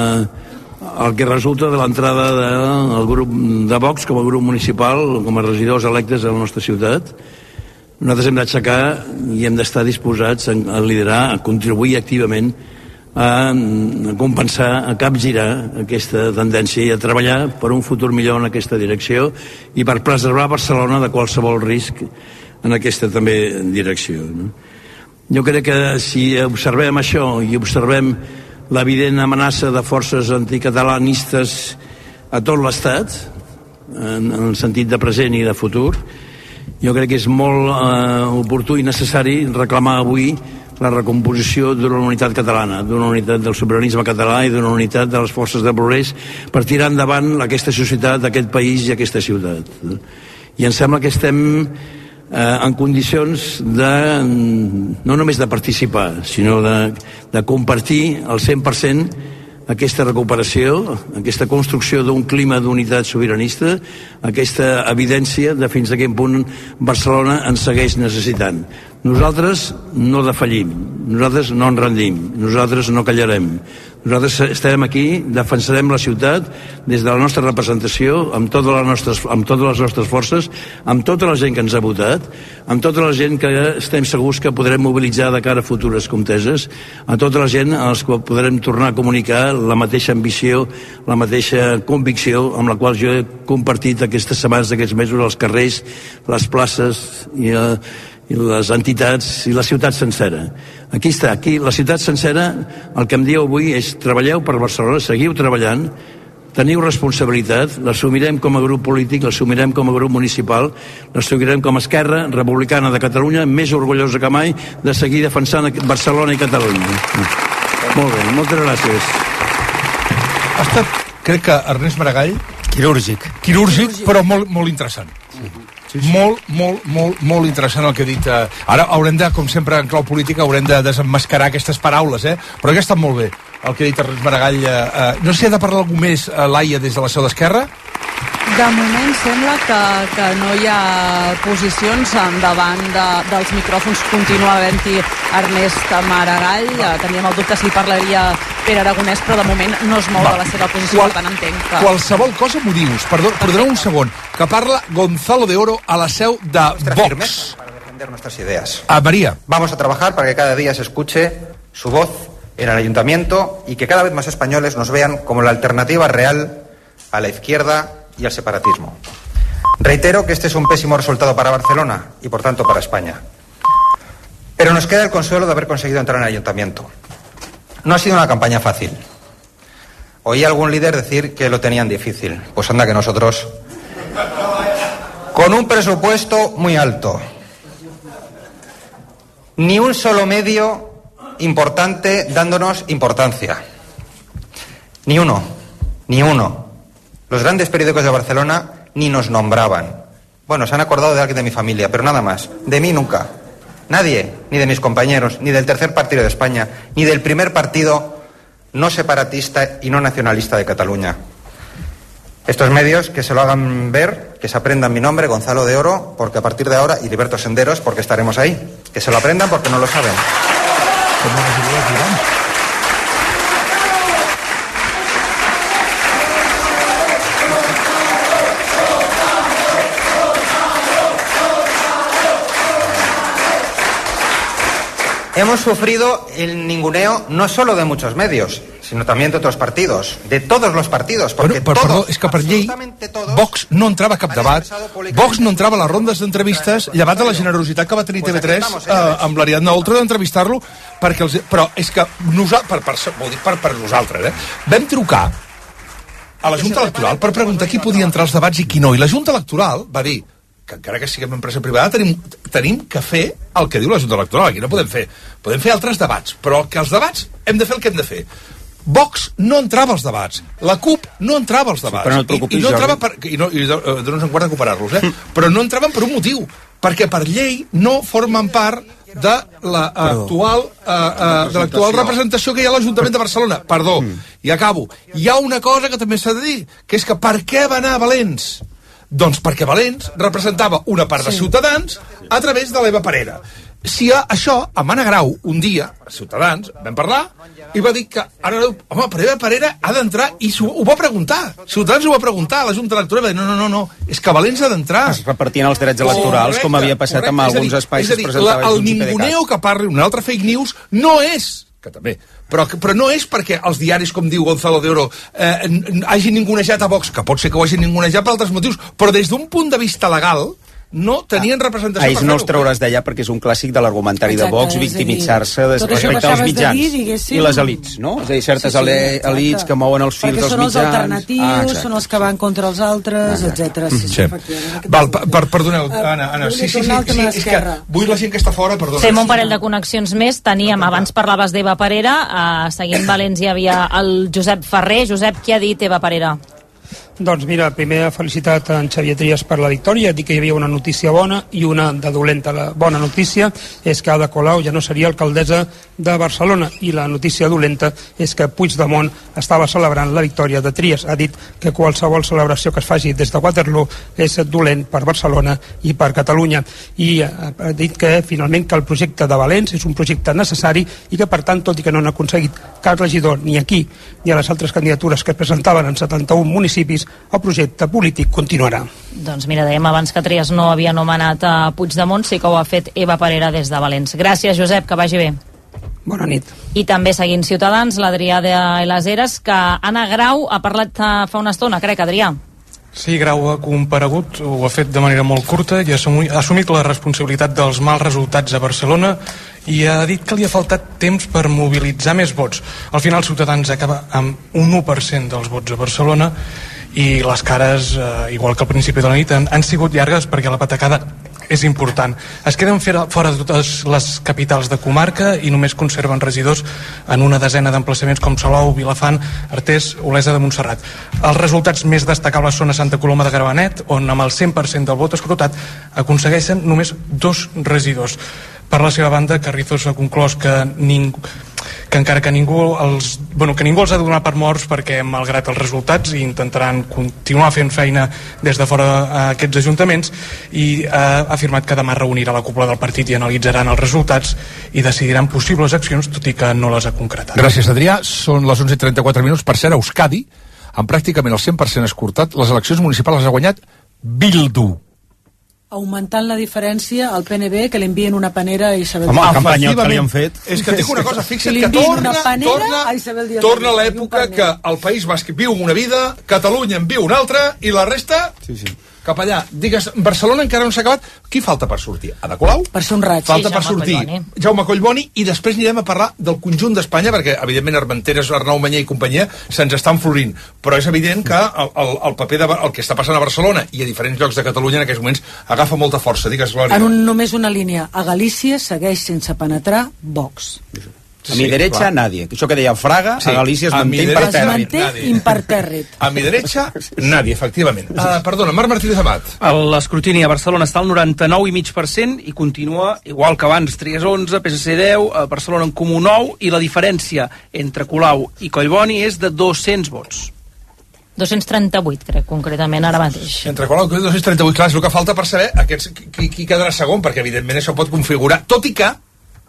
el que resulta de l'entrada del grup de Vox com a grup municipal, com a regidors electes a la nostra ciutat, nosaltres hem d'aixecar i hem d'estar disposats a liderar, a contribuir activament a compensar, a capgirar aquesta tendència i a treballar per un futur millor en aquesta direcció i per preservar Barcelona de qualsevol risc en aquesta també direcció, no? Jo crec que si observem això i observem l'evident amenaça de forces anticatalanistes a tot l'Estat, en el sentit de present i de futur, jo crec que és molt oportú i necessari reclamar avui la recomposició d'una unitat catalana, d'una unitat del sobiranisme català i d'una unitat de les forces de progrés per tirar endavant aquesta societat, aquest país i aquesta ciutat. I em sembla que estem en condicions no només de participar, sinó de compartir al 100% aquesta recuperació, aquesta construcció d'un clima d'unitat sobiranista, aquesta evidència de fins a quin punt Barcelona ens segueix necessitant. Nosaltres no defallim, nosaltres no ens rendim, nosaltres no callarem. Nosaltres estarem aquí, defensarem la ciutat des de la nostra representació, amb totes les nostres forces, amb tota la gent que ens ha votat, amb tota la gent que estem segurs que podrem mobilitzar de cara a futures conteses, a tota la gent als que podrem tornar a comunicar la mateixa ambició, la mateixa convicció amb la qual jo he compartit aquestes setmanes, aquests mesos, als carrers, les places i les entitats i la ciutat sencera. Aquí està, aquí, la ciutat sencera, el que em diu avui és treballeu per Barcelona, seguiu treballant, teniu responsabilitat, l'assumirem com a grup polític, l'assumirem com a grup municipal, l'assumirem com a Esquerra Republicana de Catalunya, més orgullosa que mai de seguir defensant Barcelona i Catalunya. Molt bé, moltes gràcies. Ha estat, crec que Ernest Maragall... Quirúrgic, però molt interessant. Sí. Molt interessant el que ha dit. Ara haurem de, com sempre en clau política, haurem de desemmascarar aquestes paraules, però que ha estat molt bé el que ha dit Ernest Maragall. No sé si ha de parlar algú més, Laia, des de la seu d'Esquerra? De moment sembla que no hi ha posicions davant dels micròfons. Continua havent-hi Ernest Maragall. Teníem el dubte si parlaria Pere Aragonès, però de moment no es mou de la seva posició, per tant entenc que... Qualsevol cosa m'ho dius. Perdoneu un segon, que parla Gonzalo de Oro a la seu de Vox. Para defender nuestras ideas. María. Vamos a trabajar para que cada día se escuche su voz en el ayuntamiento y que cada vez más españoles nos vean como la alternativa real a la izquierda y al separatismo. Reitero que este es un pésimo resultado para Barcelona y por tanto para España. Pero nos queda el consuelo de haber conseguido entrar en el ayuntamiento. No ha sido una campaña fácil. Oí a algún líder decir que lo tenían difícil. Pues anda que nosotros, con un presupuesto muy alto, ni un solo medio importante dándonos importancia. Ni uno. Los grandes periódicos de Barcelona ni nos nombraban. Bueno, se han acordado de alguien de mi familia, pero nada más. De mí nunca. Nadie, ni de mis compañeros, ni del tercer partido de España, ni del primer partido no separatista y no nacionalista de Cataluña. Estos medios que se lo hagan ver, que se aprendan mi nombre, Gonzalo de Oro, porque a partir de ahora, y Liberto Senderos, porque estaremos ahí. Que se lo aprendan porque no lo saben. Hemos sufrido el ninguneo no solo de muchos medios, sino también de otros partidos, de todos los partidos, porque perdó, és que per llei Vox no entrava a cap debat, Vox no entrava a les rondes d'entrevistes, llevat de la generositat que va tenir TV3 amb l'Ariadna Oltra d'entrevistar-lo, però és que per nosaltres, vam trucar a la Junta Electoral per preguntar qui podia entrar als debats i qui no, i la Junta Electoral va dir que encara que siguem empresa privada tenim que fer el que diu la Junta Electoral. Aquí no podem fer altres debats, però que els debats hem de fer el que hem de fer. Vox no entrava als debats, la CUP no entrava als debats, no preocupis, i no entrava i de no ens en guarda recuperar-los, però no entraven per un motiu, perquè per llei no formen part de l'actual representació que hi ha a l'Ajuntament de Barcelona. Perdó, i acabo. Hi ha una cosa que també s'ha de dir, que és que per què va anar a Valens? Doncs perquè Valens representava una part de Ciutadans a través de l'Eva Parera. Si això, amb Anna Grau, un dia, Ciutadans, vam parlar, i va dir que, home, però Eva Parera ha d'entrar, i ho va preguntar. Ciutadans ho va preguntar a la Junta Electoral, va dir, no, és que Valens ha d'entrar. Es repartien els drets electorals, com havia passat amb alguns espais que es presentaven. El ninguneo que parli, un altre fake news, no és que també, però no és perquè els diaris, com diu Gonzalo de Oro, hagin ningunejat a Vox, que pot ser que ho hagin ningunejat per altres motius, però des d'un punt de vista legal no tenien representació per fer-ho. No els trauràs d'allà perquè és un clàssic de l'argumentari de Vox, victimitzar-se respecte als mitjans i les elits, no? És a dir, certes elits que mouen els fils dels mitjans. Perquè són els alternatius, són els que van contra els altres, etc. Perdoneu, Anna, sí, és que vull la gent que està fora, perdona. Fem un parell de connexions més. Teníem, abans parlaves d'Eva Parera, seguint Valens hi havia el Josep Ferrer. Josep, què ha dit Eva Parera? Doncs mira, primer ha felicitat en Xavier Trias per la victòria, dir que hi havia una notícia bona i una de dolenta. La bona notícia és que Ada Colau ja no seria alcaldessa de Barcelona, i la notícia dolenta és que Puigdemont estava celebrant la victòria de Trias. Ha dit que qualsevol celebració que es faci des de Waterloo és dolent per Barcelona i per Catalunya, i ha dit que finalment que el projecte de Valens és un projecte necessari i que per tant, tot i que no han aconseguit cap regidor ni aquí ni a les altres candidatures que es presentaven en 71 municipis, el projecte polític continuarà. Doncs mira, dèiem abans que Trias no havia nomenat a Puigdemont, sí que ho ha fet Eva Parera des de Valens. Gràcies, Josep, que vagi bé. Bona nit. I també seguint Ciutadans, l'Adrià de les Heres, que Anna Grau ha parlat fa una estona, crec, Adrià. Sí, Grau ha comparegut, ho ha fet de manera molt curta i ha assumit la responsabilitat dels mals resultats a Barcelona i ha dit que li ha faltat temps per mobilitzar més vots. Al final Ciutadans acaba amb un 1% dels vots a Barcelona i les cares, igual que al principi de la nit, han sigut llargues perquè la patacada és important. Es queden fora de totes les capitals de comarca i només conserven regidors en una desena d'emplaçaments com Salou, Vilafant, Artés, Olesa de Montserrat. Els resultats més destacables són a Santa Coloma de Gramenet, on amb el 100% del vot escrutat aconsegueixen només 2 regidors. Per la seva banda, Carrizosa ha conclòs que encara que ningú els ha de donar per morts, perquè malgrat els resultats intentaran continuar fent feina des de fora aquests ajuntaments, i ha afirmat que demà reunirà la cúpula del partit i analitzaran els resultats i decidiran possibles accions, tot i que no les ha concretat. Gràcies, Adrià. Són les 11:34 minuts. Per cert, a Euskadi, amb pràcticament el 100% escurtat, les eleccions municipals les ha guanyat Bildu. Augmentant la diferència al PNB, que li envien una panera a Isabel Díaz. Home, el campanyot que li han fet. És que et dic una cosa, fixa't que torna l'època que el País Basc viu una vida, Catalunya en viu una altra, i la resta... cap allà. Digues, Barcelona encara no s'ha acabat. Qui falta per sortir? Ada Colau? Per ser un raig. Falta per sortir Jaume Collboni, i després anirem a parlar del conjunt d'Espanya, perquè, evidentment, Armenteres, Arnau Mañé i companyia se'ns estan florint. Però és evident que el paper el que està passant a Barcelona i a diferents llocs de Catalunya en aquests moments agafa molta força. Digues, Glòria. Només una línia. A Galícia segueix sense penetrar Vox. A mi derecha, nadie. Això que deia Fraga, a Galícia es manté impertèrrit. A mi derecha, nadie, efectivament. Perdona, Marc Martínez Amat. L'escrutini a Barcelona està al 99,5% i continua igual que abans, Trias 11, PSC 10, Barcelona en Comú 9, i la diferència entre Colau i Collboni és de 200 vots. 238, crec, concretament, ara mateix. Entre Colau i 238, clar, és el que falta per saber qui quedarà segon, perquè evidentment això pot configurar, tot i que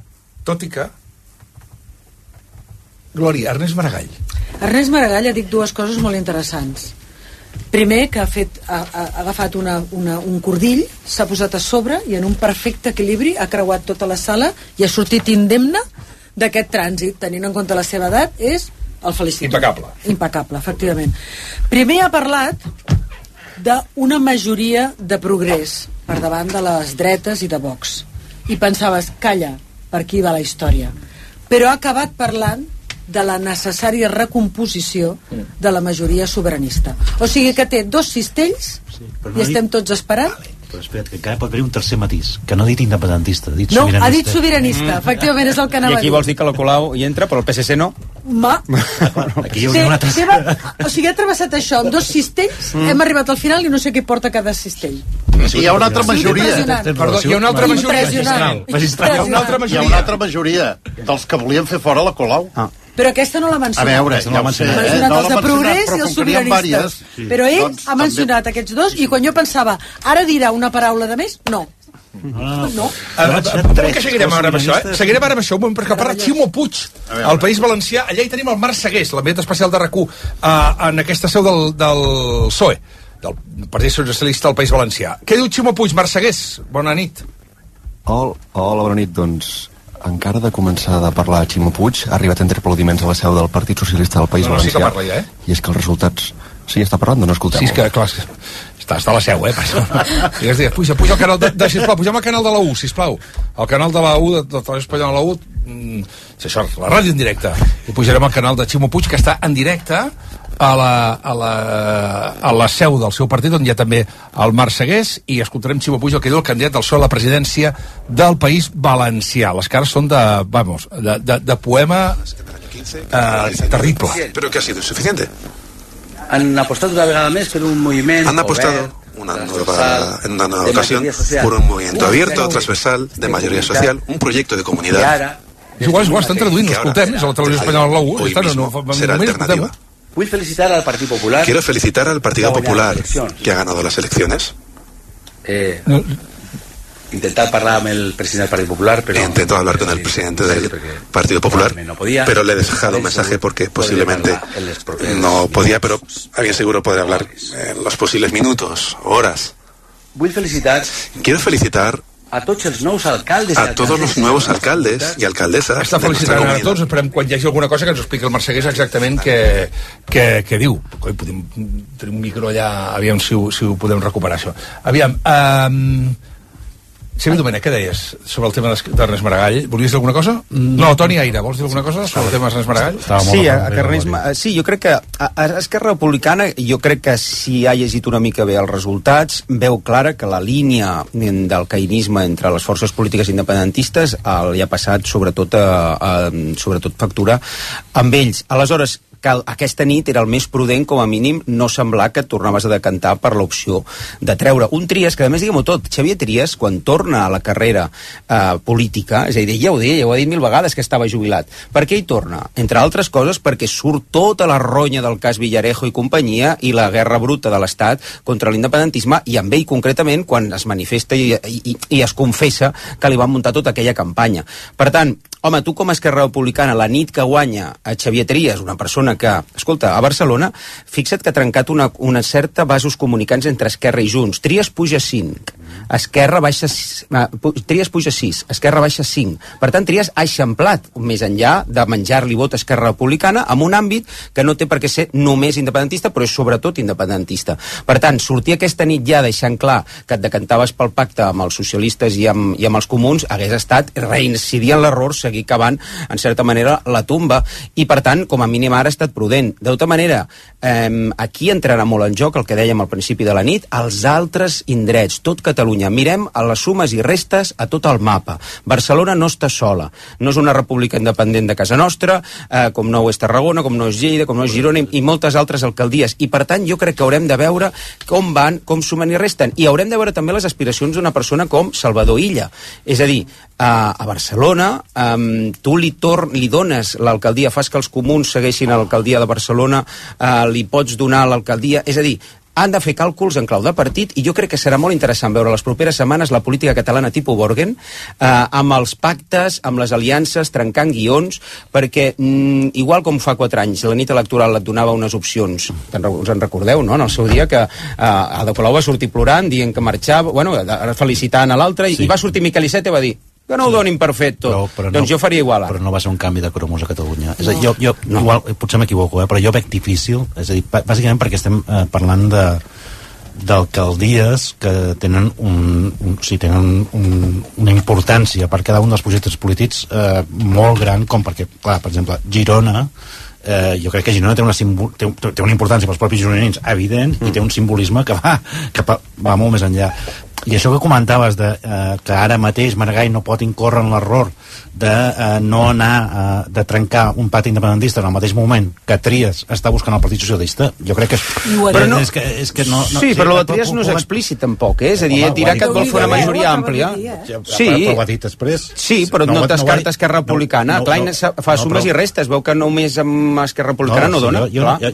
Glòria, Ernest Maragall. Ernest Maragall ha dit dues coses molt interessants. Primer, que ha agafat un cordill, s'ha posat a sobre i en un perfecte equilibri ha creuat tota la sala i ha sortit indemne d'aquest trànsit. Tenint en compte la seva edat, és el felicito. Impecable, efectivament. Primer ha parlat d'una majoria de progrés per davant de les dretes i de Vox. I pensaves, calla, per aquí va la història. Però ha acabat parlant de la necessària recomposició de la majoria sobiranista. O sigui que té dos cistells i estem tots esperant. Però espera't, que encara pot haver un tercer matís, que no ha dit independentista, ha dit no, sobiranista. Ha dit sobiranista, efectivament és el que anava a dir. I aquí vols dir que la Colau hi entra, però el PSC no? Aquí hi hauria una tercera. O sigui, ha travessat això amb dos cistells, hem arribat al final i no sé què porta cada cistell. Hi ha una altra majoria. Perdó, hi ha una altra majoria. Hi ha una altra majoria dels que volien fer fora la Colau. Però aquesta no l'ha mencionat. A veure, ja ho sé. Els de Progrés i els sobiranistes. Però ell ha mencionat aquests dos i quan jo pensava, ara dirà una paraula de més, no. Que seguirem ara amb això, Seguirem ara amb això, perquè parla Ximo Puig, al País Valencià. Allà hi tenim el Marc Segués, l'enviat especial de RAC1, en aquesta seu del PSOE, del Partit Socialista del País Valencià. Què diu Ximo Puig, Marc Segués? Bona nit. Hola, bona nit, doncs... Encara de començar de parlar Ximo Puig, ha arribat entre aplaudiments a la seu del Partit Socialista del País Valencià. Sí que parla ja, I és que els resultats... Sí, està parlant, no escolteu. Sí, és que, clar, està a la seu, Digues, puja al canal sisplau, pugem al canal de la U, sisplau. Al canal de la U, de Televisió Espanyola de la U, és això, la ràdio en directe. I pujarem al canal de Ximo Puig, que està en directe a la seu del seu partit, on hi ha també el Marc Segués, i escoltarem Ximo Puig, el que diu el candidat del PSOE a la presidència del País Valencià. Les cares són de poema terrible. Pero que ha sido insuficiente. Han apostado una vegada más por un movimiento. Han apostado en una nueva ocasión por un movimiento abierto, transversal, de mayoría social, un proyecto de comunidad. Igual estan traduint, escoltem, és a la Televisió Espanyola de la U. Hoy mismo será alternativa. Quiero felicitar al Partido Popular que ha ganado las elecciones. Intentar hablar con el presidente del Partido Popular, pero... He intentado hablar con el presidente del Partido Popular, pero le he dejado un mensaje porque posiblemente no podía, pero alguien seguro podrá hablar en los posibles minutos, horas. Quiero felicitar a tots els nous alcaldes a todos los nuevos alcaldes y alcaldesas. Està felicitant a tots, esperem quan hi hagi alguna cosa que ens expliqui el Marc Segués exactament què diu. Podem tenir un micro allà, aviam si ho podem recuperar, això. Aviam, Xavier Domènech, què deies sobre el tema d'Ernest Maragall? Volies dir alguna cosa? No, Toni Aire, vols dir alguna cosa sobre el tema d'Ernest Maragall? Sí, jo crec que a Esquerra Republicana, jo crec que si ha llegit una mica bé els resultats, veu clara que la línia del caïnisme entre les forces polítiques independentistes li ha passat sobretot factura amb ells. Aleshores, que aquesta nit era el més prudent, com a mínim no semblar que et tornaves a decantar per l'opció de treure un Trias, que a més, diguem-ho tot, Xavier Trias, quan torna a la carrera política, és a dir, ja ho deia, ja ho ha dit 1000 vegades que estava jubilat. Per què hi torna? Entre altres coses perquè surt tota la ronya del cas Villarejo i companyia i la guerra bruta de l'Estat contra l'independentisme, i amb ell concretament quan es manifesta i es confessa que li van muntar tota aquella campanya. Per tant, home, tu com a Esquerra Republicana, la nit que guanya a Xavier Trias, una persona que, escolta, a Barcelona, fixa't que ha trencat una certa vasos comunicants entre Esquerra i Junts. Trias puja 5, Trias puja 6, Esquerra baixa 5. Per tant, Trias ha eixamplat, més enllà de menjar-li vot a Esquerra Republicana, en un àmbit que no té per què ser només independentista, però és sobretot independentista. Per tant, sortir aquesta nit ja deixant clar que et decantaves pel pacte amb els socialistes i amb els comuns hagués estat reincidir en l'error, seguir cavant, en certa manera, la tomba, i per tant, com a mínim ara ha estat prudent. De tota manera, aquí entrarà molt en joc el que dèiem al principi de la nit, els altres indrets, tot Catalunya. Mirem a les sumes i restes a tot el mapa. Barcelona no està sola, no és una república independent de casa nostra, com no ho és Tarragona, com no és Lleida, com no és Girona i moltes altres alcaldies, i per tant jo crec que haurem de veure com van, com sumen i resten, i haurem de veure també les aspiracions d'una persona com Salvador Illa. És a dir, a Barcelona tu li dones l'alcaldia, fas que els comuns segueixin a l'alcaldia de Barcelona, li pots donar l'alcaldia, és a dir, han de fer càlculs en clau de partit, i jo crec que serà molt interessant veure les properes setmanes la política catalana tipus Borgen, amb els pactes, amb les aliances, trencant guions, perquè igual com fa 4 anys la nit electoral et donava unes opcions, us en recordeu, no?, en el seu dia, que Ada Colau va sortir plorant, dient que marxava, bueno, felicitant a l'altre, i va sortir Miquel Iceta i va dir que no ho donin per fet tot. Però doncs jo faria igual ara. Però no va ser un canvi de cromos a Catalunya. És a dir, jo igual, potser m'equivoco, però jo veig difícil, és a dir, bàsicament perquè estem parlant d'alcaldies que tenen una importància per cada un dels projectes polítics molt gran, com perquè, clar, per exemple, Girona, jo crec que Girona té una importància pels propis gironins evident, i té un simbolisme que va molt més enllà. I això que comentaves que ara mateix Maragall no pot incórrer en l'error de no anar de trencar un pacte independentista en el mateix moment que Trias està buscant el Partit Socialista, jo crec que és que no... Sí, però el de Trias no és explícit tampoc, és a dir, dirà que et vol fer una majoria àmplia. Sí, però ho ha dit després. Sí, però no descarta Esquerra Republicana. Clar, fa sumes i restes, veu que només amb Esquerra Republicana no dona.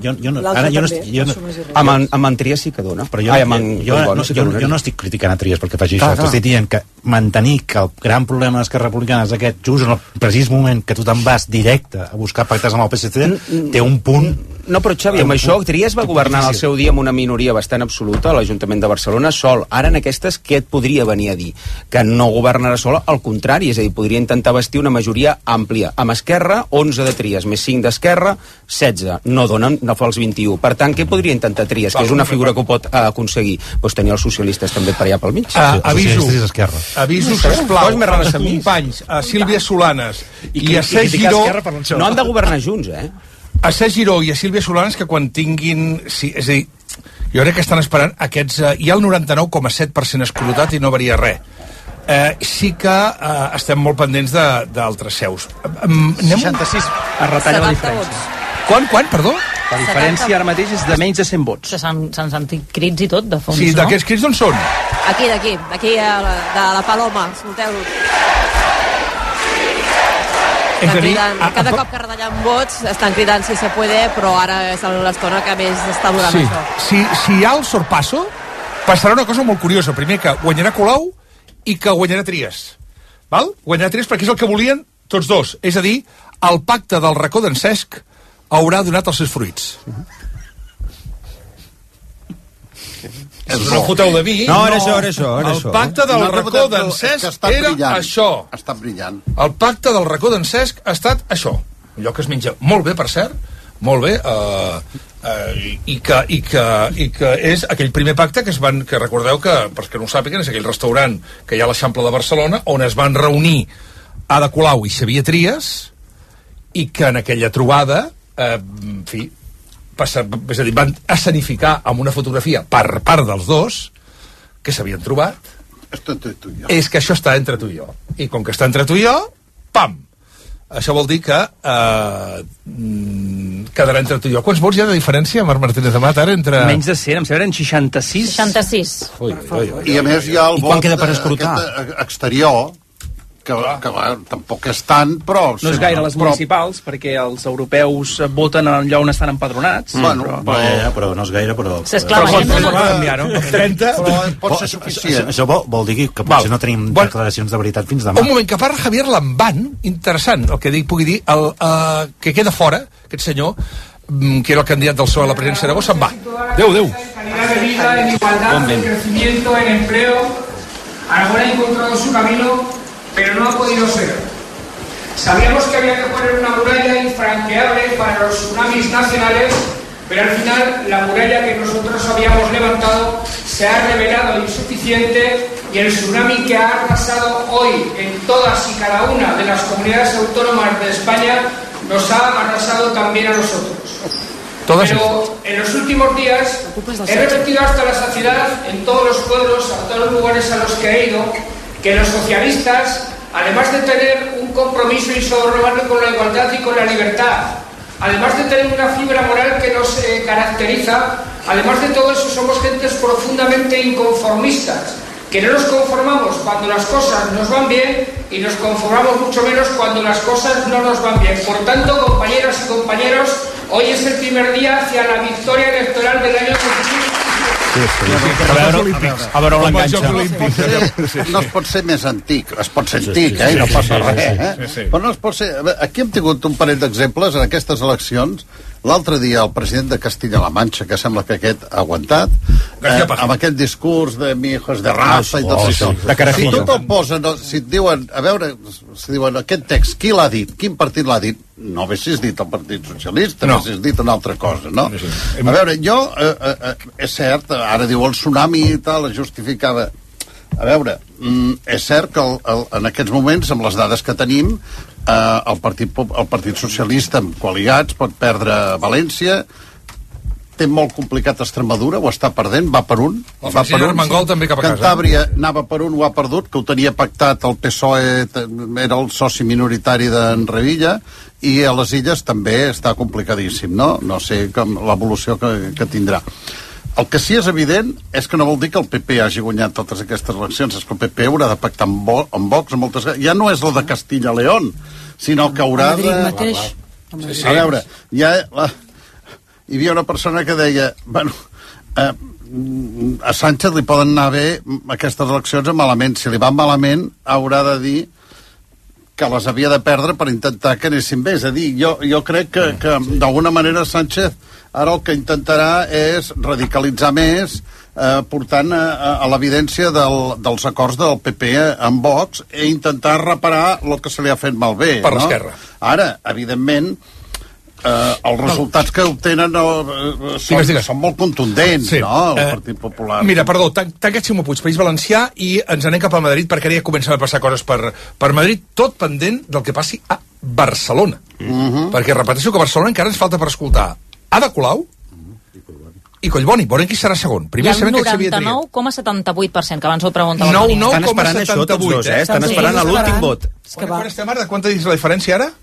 Amb en Trias sí que dona. Jo no estic criticant a Trias perquè faci això, t'estic dient que mantenir que el gran problema d'Esquerra Republicana és aquest, just en el precís moment que tu te'n vas directe a buscar pactes amb el PSC, té un punt... No, però Xavi, amb això Trias va governar al seu dia amb una minoria bastant absoluta a l'Ajuntament de Barcelona sol. Ara en aquestes què et podria venir a dir? Que no governarà sola, al contrari, és a dir, podria intentar vestir una majoria àmplia. Amb Esquerra, 11 de Trias, més 5 d'Esquerra, 16. No donen, no fa els 21. Per tant, què podria intentar Trias? Que és una figura que ho pot aconseguir. Doncs tenir els socialistes també per allà pel mig. Aviso, sisplau, als companys, a Sílvia Solanes i a Cesc Giró... No han de governar junts, a Cesc Giró i a Sílvia Solanes, que quan tinguin... Sí, és a dir, jo crec que estan esperant aquests... hi ha el 99,7% escrutat i no varia res. Sí que estem molt pendents d'altres seus. 66 es retalla la diferència. Quan, perdó? La diferència ara mateix és de menys de 100 vots. S'han sentit crits i tot, de fons, sí, no? D'aquests crits d'on són? Aquí, de la Paloma, escolteu-ho. Cada cop que retallen vots estan cridant si se puede, però ara és l'estona que més està durant això. Si hi ha el sorpasso, passarà una cosa molt curiosa. Primer, que guanyarà Colau i que guanyarà Trias. Val? Guanyarà Trias perquè és el que volien tots dos. És a dir, el pacte del racó d'en Cesc haurà donat els seus fruits. No foteu de mi. No, era això. El pacte del racó d'en Cesc era això. Ha estat brillant. El pacte del racó d'en Cesc ha estat això. Un lloc que es menja molt bé, per cert, molt bé, i que és aquell primer pacte que recordeu que, per que no ho sàpiguen, és aquell restaurant que hi ha a l'Eixample de Barcelona, on es van reunir Ada Colau i Xavier Trias, i que en aquella trobada, en fi, és a dir, van escenificar amb una fotografia per part dels dos que s'havien trobat. Esto entre tu i jo. És que això està entre tu i jo. I com que està entre tu i jo, pam! això vol dir que quedarà entre tu i jo. Quants vots hi ha de diferència, Marc Martínez Amat, ara entre... Menys de 100, em sembla, eren 66. 66. I a més hi ha el I quan vot queda per escrutar? exterior, que tampoc és tant, però... No és gaire les municipals, perquè els europeus voten allà on estan empadronats. Però no és gaire, però... S'esclava, pot canviar, no? 30... Però pot ser suficient. Això vol dir que potser no tenim declaracions de veritat fins demà. Un moment, que parla Javier Lambán, interessant el que pugui dir, que queda fora, aquest senyor, que era el candidat del PSOE a la presidència d'Aragó, se'n va. Adéu. Calidad de vida, en igualdad, en crecimiento, en empleo. Aragón ha encontrado su camino, pero no ha podido ser. Sabíamos que había que poner una muralla infranqueable para los tsunamis nacionales, pero al final la muralla que nosotros habíamos levantado se ha revelado insuficiente y el tsunami que ha arrasado hoy en todas y cada una de las comunidades autónomas de España nos ha arrasado también a nosotros. Pero en los últimos días he repetido hasta la saciedad en todos los pueblos, a todos los lugares a los que he ido, que los socialistas, además de tener un compromiso insobornable con la igualdad y con la libertad, además de tener una fibra moral que nos caracteriza, además de todo eso somos gentes profundamente inconformistas, que no nos conformamos cuando las cosas nos van bien y nos conformamos mucho menos cuando las cosas no nos van bien. Por tanto, compañeras y compañeros, hoy es el primer día hacia la victoria electoral del año 2020. A veure on l'enganxa. No es pot ser més antic, es pot ser antic, i no passa res. Però no es pot ser... Aquí hem tingut un parell d'exemples en aquestes eleccions. L'altre dia el president de Castilla-La Manxa, que sembla que aquest ha aguantat, amb aquest discurs de mi hijo es de raza i tot això. Si tu te'l posen, si et diuen, a veure, si diuen aquest text, qui l'ha dit? Quin partit l'ha dit? No haguessis dit el Partit Socialista, no haguessis dit una altra cosa, no? A veure, jo, és cert, ara diu el tsunami i tal, es justificava. A veure, és cert que en aquests moments, amb les dades que tenim, el Partit Socialista amb coaliats pot perdre València, té molt complicat Extremadura, ho està perdent, va per un. La Francina Armengol també cap a casa. Cantàbria anava per un, ho ha perdut, que ho tenia pactat el PSOE, era el soci minoritari d'en Revilla, i a les Illes també està complicadíssim, no? No sé l'evolució que tindrà. El que sí és evident és que no vol dir que el PP hagi guanyat totes aquestes eleccions, és que el PP haurà de pactar amb Vox moltes... Ja no és la de Castilla-León, sinó que haurà de... A veure, hi havia una persona que deia, bueno, a Sánchez li poden anar bé aquestes eleccions malament, si li van malament haurà de dir que les havia de perdre per intentar que anessin bé. És a dir, jo crec que d'alguna manera Sánchez ara el que intentarà és radicalitzar més, portant a l'evidència dels acords del PP amb Vox i intentar reparar el que se li ha fet malbé. Per l'esquerra. Ara, evidentment, els resultats que obtenen són molt contundents, no? El Partit Popular. Mira, perdó, tanca Ximo Puig, País Valencià, i ens anem cap a Madrid, perquè ara ja comencen a passar coses per Madrid, tot pendent del que passi a Barcelona. Perquè repeteixo que a Barcelona encara ens falta per escoltar Ada Colau i Collboni. Veurem qui serà segon. Hi ha un 99,78%, que abans ho preguntava. 99,78%. Estan esperant això tots dos, estan esperant l'últim vot. Quan estem ara? De quanta és la diferència ara?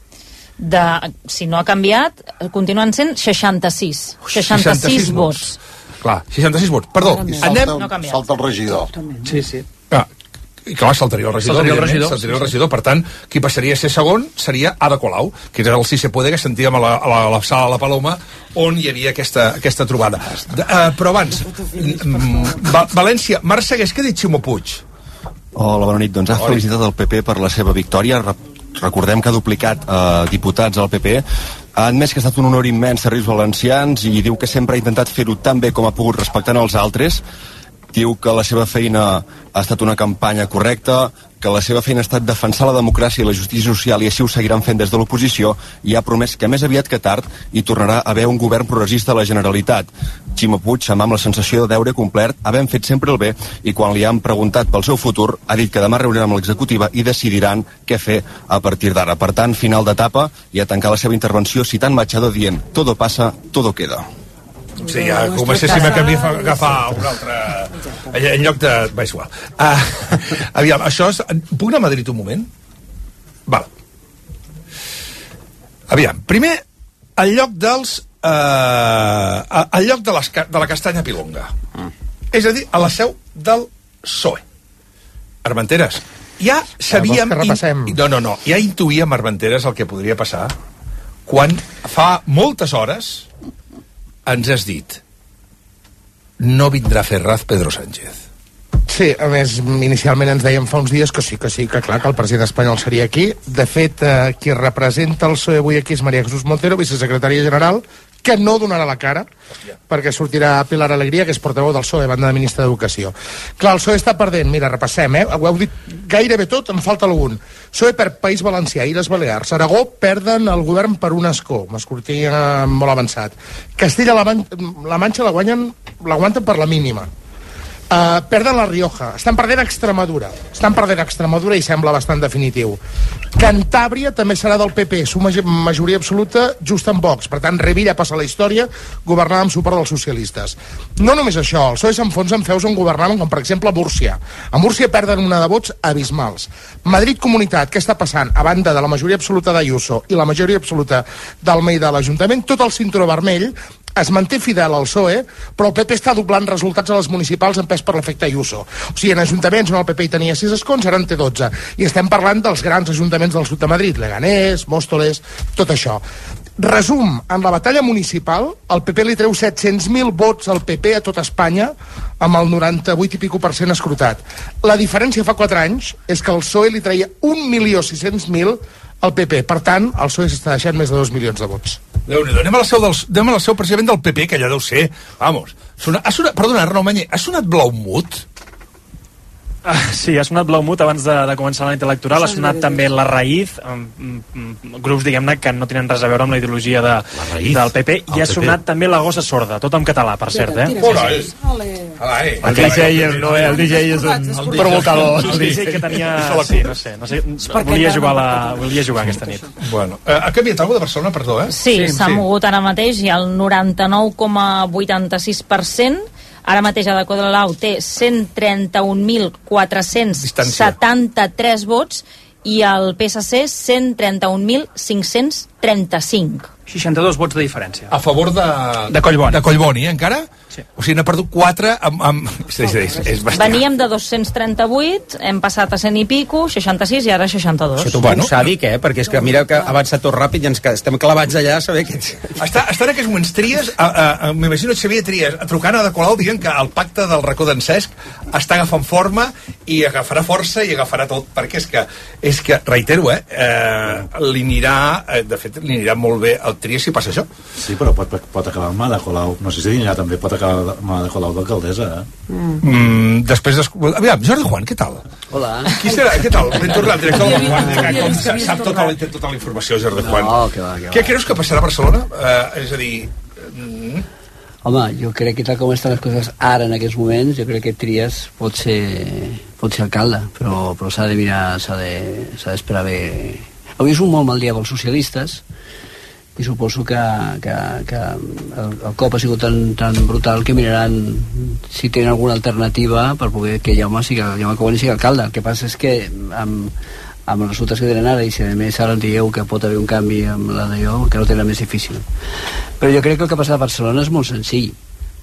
Si no ha canviat, continuen sent 66. 66 vots. Clar, 66 vots. Perdó, anem... Salta el regidor. Sí. I clar, saltaria el regidor. Per tant, qui passaria a ser segon seria Ada Colau, que era el Si se puede que sentíem a la sala de la Paloma, on hi havia aquesta trobada. Però abans, València, Marc Segués, què ha dit Ximo Puig? Hola, bona nit. Doncs ha felicitat el PP per la seva victòria. Recordem que ha duplicat diputats al PP, ha admès que ha estat un honor immens servir els valencians i diu que sempre ha intentat fer-ho tan bé com ha pogut respectant els altres. Diu que la seva feina ha estat una campanya correcta, que la seva feina ha estat defensar la democràcia i la justícia social i així ho seguiran fent des de l'oposició, i ha promès que més aviat que tard hi tornarà a haver un govern progressista a la Generalitat. Ximo Puig se'n va amb la sensació de deure complert, havent fet sempre el bé, i quan li han preguntat pel seu futur ha dit que demà reunirà amb l'executiva i decidiran què fer a partir d'ara. Per tant, final d'etapa, i a tancar la seva intervenció citant Machado dient «Todo pasa, todo queda». Sí, ja comencéssim a agafar un altre... En lloc de... Va, és igual. Aviam, això és... Puc anar a Madrid un moment? Val. Aviam, primer, al lloc dels... al lloc de la castanya pilonga. És a dir, a la seu del PSOE. Armenteres, ja sabíem... No, ja intuïem, Armenteres, el que podria passar quan fa moltes hores ens has dit no vindrà Ferraz Pedro Sánchez. Sí, a més, inicialment ens deien fa uns dies que sí, que clar, que el president espanyol seria aquí. De fet, qui representa el PSOE avui aquí és María Jesús Montero, vicesecretària general, que no donarà la cara, perquè sortirà Pilar Alegría, que és portaveu del PSOE, banda de ministre d'Educació. Clar, el PSOE està perdent, mira, repassem, ho heu dit gairebé tot, en falta algun. PSOE per País Valencià, Illes Balears. Aragó perden el govern per un escó, m'escortia molt avançat. Castella-La Manxa l'aguanten per la mínima. Perden la Rioja, estan perdent Extremadura i sembla bastant definitiu. Cantàbria també serà del PP, majoria absoluta just en Vox, per tant Revilla passa a la història governant amb suport dels socialistes. No només això, el PSOE s'enfonsa en feus on governaven, com per exemple Múrcia. A Múrcia perden una de vots abismals. Madrid Comunitat, què està passant? A banda de la majoria absoluta d'Ayuso i la majoria absoluta d'Almeida a l'Ajuntament, tot el cinturó vermell es manté fidel al PSOE, però el PP està doblant resultats a les municipals en pes per l'efecte Ayuso. O sigui, en ajuntaments on el PP hi tenia 6 escons, ara en té 12. I estem parlant dels grans ajuntaments del sud de Madrid, Leganés, Móstoles, tot això. Resum, en la batalla municipal, el PP li treu 700.000 vots al PP a tot Espanya, amb el 98 i pico % escrutat. La diferència fa 4 anys és que el PSOE li treia 1.600.000 al PP. Per tant, el PSOE s'està deixant més de 2 milions de vots. Déu-n'hi-do, anem a la seu precisament del PP, que ja deu ser, vamos, perdona, Arnau Mañé, ha sonat Blaumut? Sí, ha sonat Blaumut abans de començar la nit electoral, ha sonat també La Raïz, grups, diguem-ne, que no tenen res a veure amb la ideologia del PP, i ha sonat també La Gossa Sorda, tot en català, per cert, El DJ és un provocador. El DJ que tenia... Sí, no sé, volia jugar aquesta nit. Bueno, ha canviat alguna de Barcelona, perdó, eh? Sí, s'ha mogut ara mateix, hi ha el 99,86%, ara mateix Ada Colau té 131.473 vots i el PSC 131.535. 62 vots de diferència. A favor de Collboni. De Collboni, encara? Sí. O sigui, n'ha perdut 4 amb... És Veníem de 238, hem passat a 100 i pico, 66 i ara 62. Això t'ho bueno, sàdic, perquè és que mira que avança tot ràpid i ens estem clavats allà a saber què... Està en aquests moments Trias, m'imagino Xavier Trias, trucant a Ada Colau dient que el pacte del racó d'en Cesc està agafant forma i agafarà força i agafarà tot, perquè és que reitero, li anirà, de fet, li anirà molt bé al Trias si passa això. Sí, però pot acabar amb Ada Colau. No sé si ja també pot acabar amb Ada Colau d'alcaldessa, Després aviam, Jordi Juan, què tal? Hola. Qui serà? Què tal? Ben tornat, director del Juan, com sap tota la informació, Jordi Juan. No, que va. Què creus que passarà a Barcelona? És a dir... Home, jo crec que tal com estan les coses ara en aquests moments, jo crec que Trias pot ser alcalde, però s'ha de mirar, s'ha d'esperar bé. Avui és un molt mal dia pels socialistes, i suposo que el cop ha sigut tan brutal que miraran si tenen alguna alternativa per poder que Jaume Collboni sigui alcalde. El que passa és que amb els resultats que tenen ara, i si a més ara dieu que pot haver un canvi amb la d'allò, que no tenen més difícil. Però jo crec que el que passa a Barcelona és molt senzill.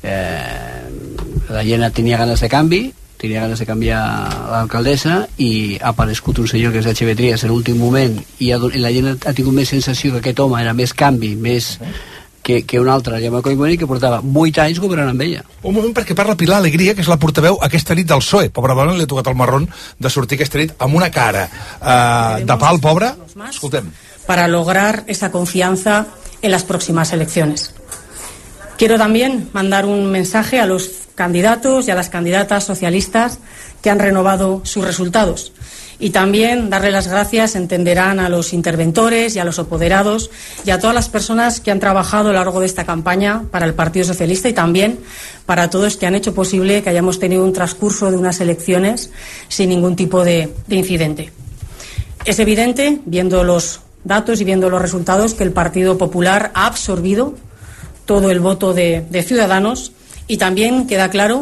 La gent tenia ganes de canvi, tenia ganes de canviar l'alcaldessa, i ha aparegut un senyor que és Xavier Trias en l'últim moment, i la gent ha tingut més sensació que aquest home era més canvi, més que un altre, Jaume Collboni, que portava 8 anys governant amb ella. Un moment, perquè parla Pilar Alegría, que és la portaveu aquesta nit del PSOE. Pobra dona, li ha tocat el marrón de sortir aquesta nit amb una cara de pal, pobra. Escoltem. Para lograr esa confianza en las próximas elecciones. Quiero también mandar un mensaje a los candidatos y a las candidatas socialistas que han renovado sus resultados. Y también darle las gracias, entenderán, a los interventores y a los apoderados y a todas las personas que han trabajado a lo largo de esta campaña para el Partido Socialista, y también para todos que han hecho posible que hayamos tenido un transcurso de unas elecciones sin ningún tipo de incidente. Es evidente, viendo los datos y viendo los resultados, que el Partido Popular ha absorbido todo el voto de Ciudadanos, y también queda claro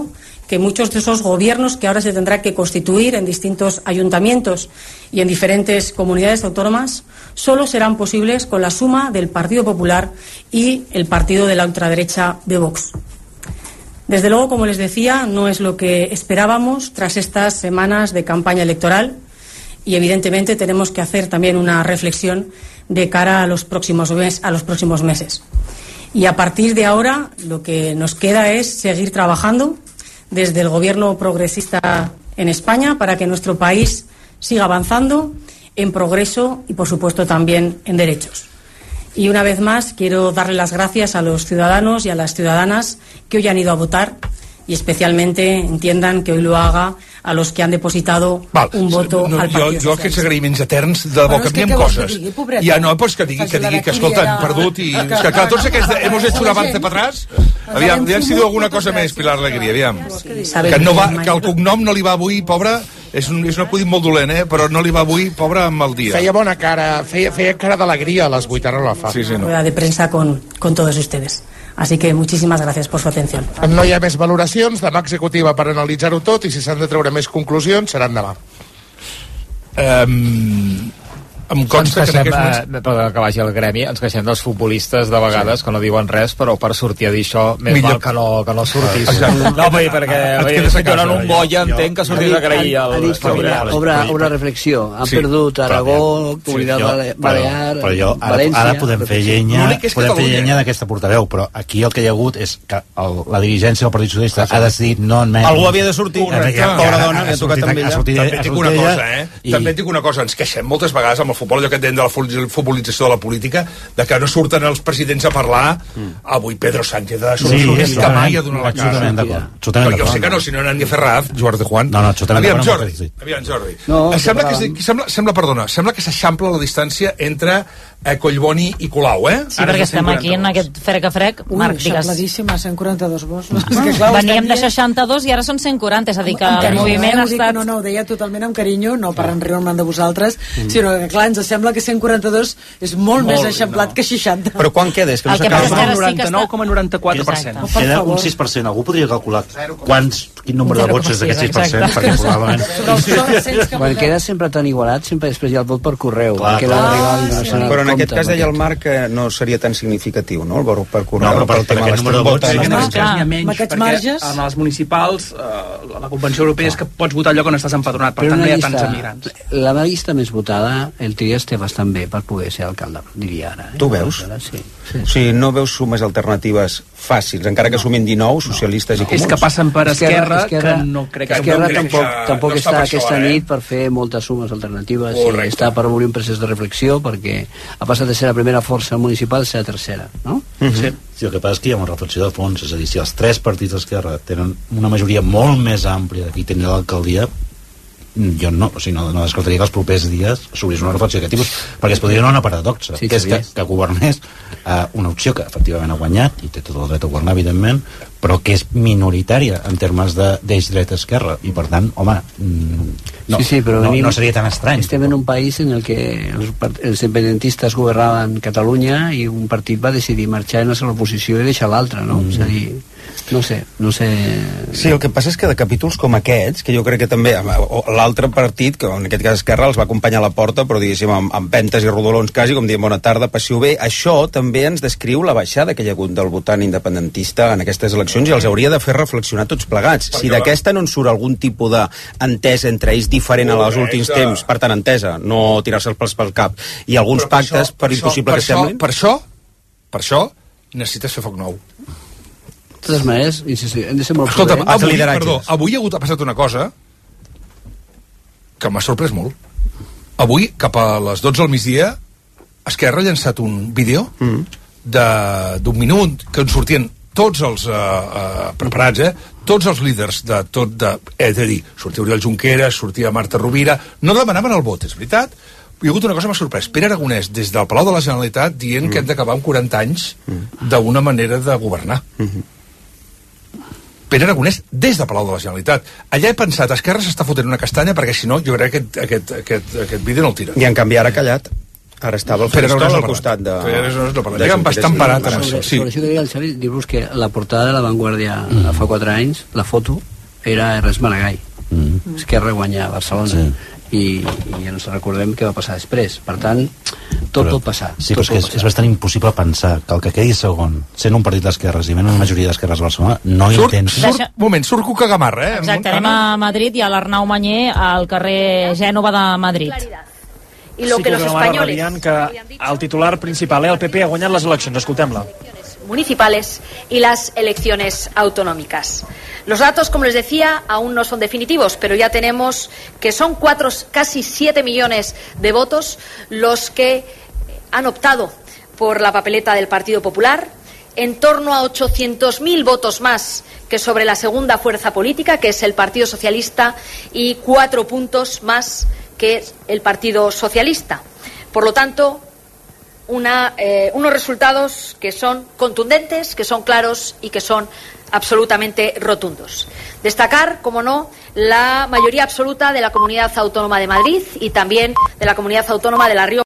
que muchos de esos gobiernos que ahora se tendrán que constituir en distintos ayuntamientos y en diferentes comunidades autónomas solo serán posibles con la suma del Partido Popular y el partido de la ultraderecha de Vox. Desde luego, como les decía, no es lo que esperábamos tras estas semanas de campaña electoral y evidentemente tenemos que hacer también una reflexión de cara a los próximos meses. Y a partir de ahora lo que nos queda es seguir trabajando desde el gobierno progresista en España para que nuestro país siga avanzando en progreso y, por supuesto, también en derechos. Y una vez más quiero darle las gracias a los ciudadanos y a las ciudadanas que hoy han ido a votar y especialmente entiendan que hoy lo haga a los que han depositado un voto al Partit Socialista. Jo aquests agraïments eterns, de debò, canviem coses. Ja no, però que digui que escolta, han perdut i... És que clar, tots aquests... Hemos hecho un avance para atrás. Aviam si diu alguna cosa més, Pilar Alegría, aviam. Que el cognom no li va avui, pobre... És un acudit molt dolent, però no li va avui, pobre, amb el dia. Feia bona cara, feia cara d'alegria a les 8, ara no la fa. Sí, no. Rueda de prensa con todos ustedes. Así que muchísimas gracias por su atención. No hi ha més valoracions, demà executiva per analitzar-ho tot i si s'han de treure més conclusions seran demà. Em consta que per que vagi al gremi ens queixem dels futbolistes de vegades que no diuen res, però per sortir a dir això més val que no surtis. No, perquè si donen un goya entenc que sortis a agrair una reflexió. Han perdut Aragó, Comunitat Balear, València... Ara podem fer llenya d'aquesta portaveu, però aquí el que hi ha hagut és que la dirigència del Partit Socialista ha decidit no admetre... Algú havia de sortir, pobra dona, li ha tocat amb ella. També et dic una cosa, ens queixem moltes vegades amb el futbol, allò que et deien de la futbolització de la política, de que no surten els presidents a parlar. Avui Pedro Sánchez ha sortit que mai a donar la cara. Jo sé que no, si no n'han de fer Ferraz, Joan de Juan. Aviam, Jordi. Sembla que s'eixampla la distància entre Collboni i Colau, Sí, perquè estem aquí en aquest frec a frec. Marc, digues. Xapladíssima, 142 vots. Veníem de 62 i ara són 140, és a dir que el moviment ha estat... No, ho deia totalment amb carinyo, no per enriure-me'n de vosaltres, sinó que, clar, ens sembla que 142 és molt més eixamplat que 60. Però quan queda? És que no s'acaba. 99,94%. Queda un 6%. Algú podria calcular quin nombre de vots és d'aquest 6%, perquè probablement... Quan queda sempre tan igualat, sempre després hi ha el vot per correu. Però en aquest cas deia el Marc que no seria tan significatiu, no? El vot per correu. No, però per aquest número de vots... Amb aquests marges... En les municipals, la Convenció Europea és que pots votar allò on estàs empadronat, per tant no hi ha tants emigrants. La llista més votada, el Trias té bastant bé per poder ser alcalde, diria ara. Tu veus? Sí. O sigui, no veus sumes alternatives fàcils, encara que sumin 19, socialistes i comuns. És que passen per Esquerra, que no crec que... Esquerra tampoc està aquesta nit per fer moltes sumes alternatives i està per obrir un procés de reflexió, perquè ha passat de ser la primera força municipal a ser la tercera, no? Sí, el que passa és que hi ha una reflexió de fons, és a dir, si els tres partits d'Esquerra tenen una majoria molt més àmplia d'aquí tindrà l'alcaldia, jo no descartaria que els propers dies s'obrís una reflexió d'aquest tipus, perquè es podria donar una paradoxa, que és que governés una opció que efectivament ha guanyat i té tot el dret a governar, evidentment, però que és minoritària en termes d'eix dret-esquerra, i per tant, home, no seria tan estrany. Estem en un país en el que els independentistes governaven Catalunya i un partit va decidir marxar en la seva oposició i deixar l'altre, no? És a dir, no sé... Sí, el que passa és que de capítols com aquests, que jo crec que també l'altre partit, que en aquest cas Esquerra, els va acompanyar a la porta, però diguéssim amb pentes i rodolons quasi, com diem bona tarda, passiu bé, això també ens descriu la baixada que hi ha hagut del votant independentista en aquestes eleccions i els hauria de fer reflexionar tots plegats. Si d'aquesta no en surt algun tipus d'entesa entre ells diferent en els últims temps, per tant entesa, no tirar-se els pèls pel cap, i alguns pactes, per impossible que semblin... Per això necessites fer foc nou. De totes maneres, hem de ser molt prudents. Avui ha passat una cosa que m'ha sorprès molt. Avui, cap a les 12 del migdia, Esquerra ha llançat un vídeo d'un minut que en sortien tots els preparats, tots els líders de tot, és a dir, sortia Oriol Junqueras, sortia Marta Rovira, no demanaven el vot, és veritat. Hi ha hagut una cosa que m'ha sorprès. Pere Aragonès, des del Palau de la Generalitat, dient que hem d'acabar amb 40 anys d'una manera de governar. Pere Aragonès des de Palau de la Generalitat. Allà he pensat, Esquerra s'està fotent una castanya perquè si no, jo crec que aquest vídeo no el tira. I en canvi ara ha callat. Ara estava el Faristol al costat de... Era bastant parat amb això. Sobre això que deia el Xavi, dir-vos que la portada de La Vanguardia fa 4 anys, la foto, era Ernest Maragall. Esquerra guanya a Barcelona. I ens recordem què va passar després. Per tant, tot pot passar. Sí, però és bastant impossible pensar que el que quedi segon, sent un partit d'esquerres i venint una majoria d'esquerres a Barcelona, no intenti... Surt Cuca Gamarra, eh? Exacte, anem a Madrid i a l'Arnau Manyer al carrer Gènova de Madrid. I lo que los españoles... que el titular principal, el PP ha guanyat les eleccions, escoltem-la. Municipales y las elecciones autonómicas. Los datos, como les decía, aún no son definitivos, pero ya tenemos que son casi 7 millones de votos los que han optado por la papeleta del Partido Popular, en torno a 800.000 votos más que sobre la segunda fuerza política, que es el Partido Socialista, y 4 puntos más que el Partido Socialista. Por lo tanto, unos resultados que son contundentes, que son claros y que son absolutamente rotundos. Destacar, como no, la mayoría absoluta de la Comunidad Autónoma de Madrid y también de la Comunidad Autónoma de La Rioja.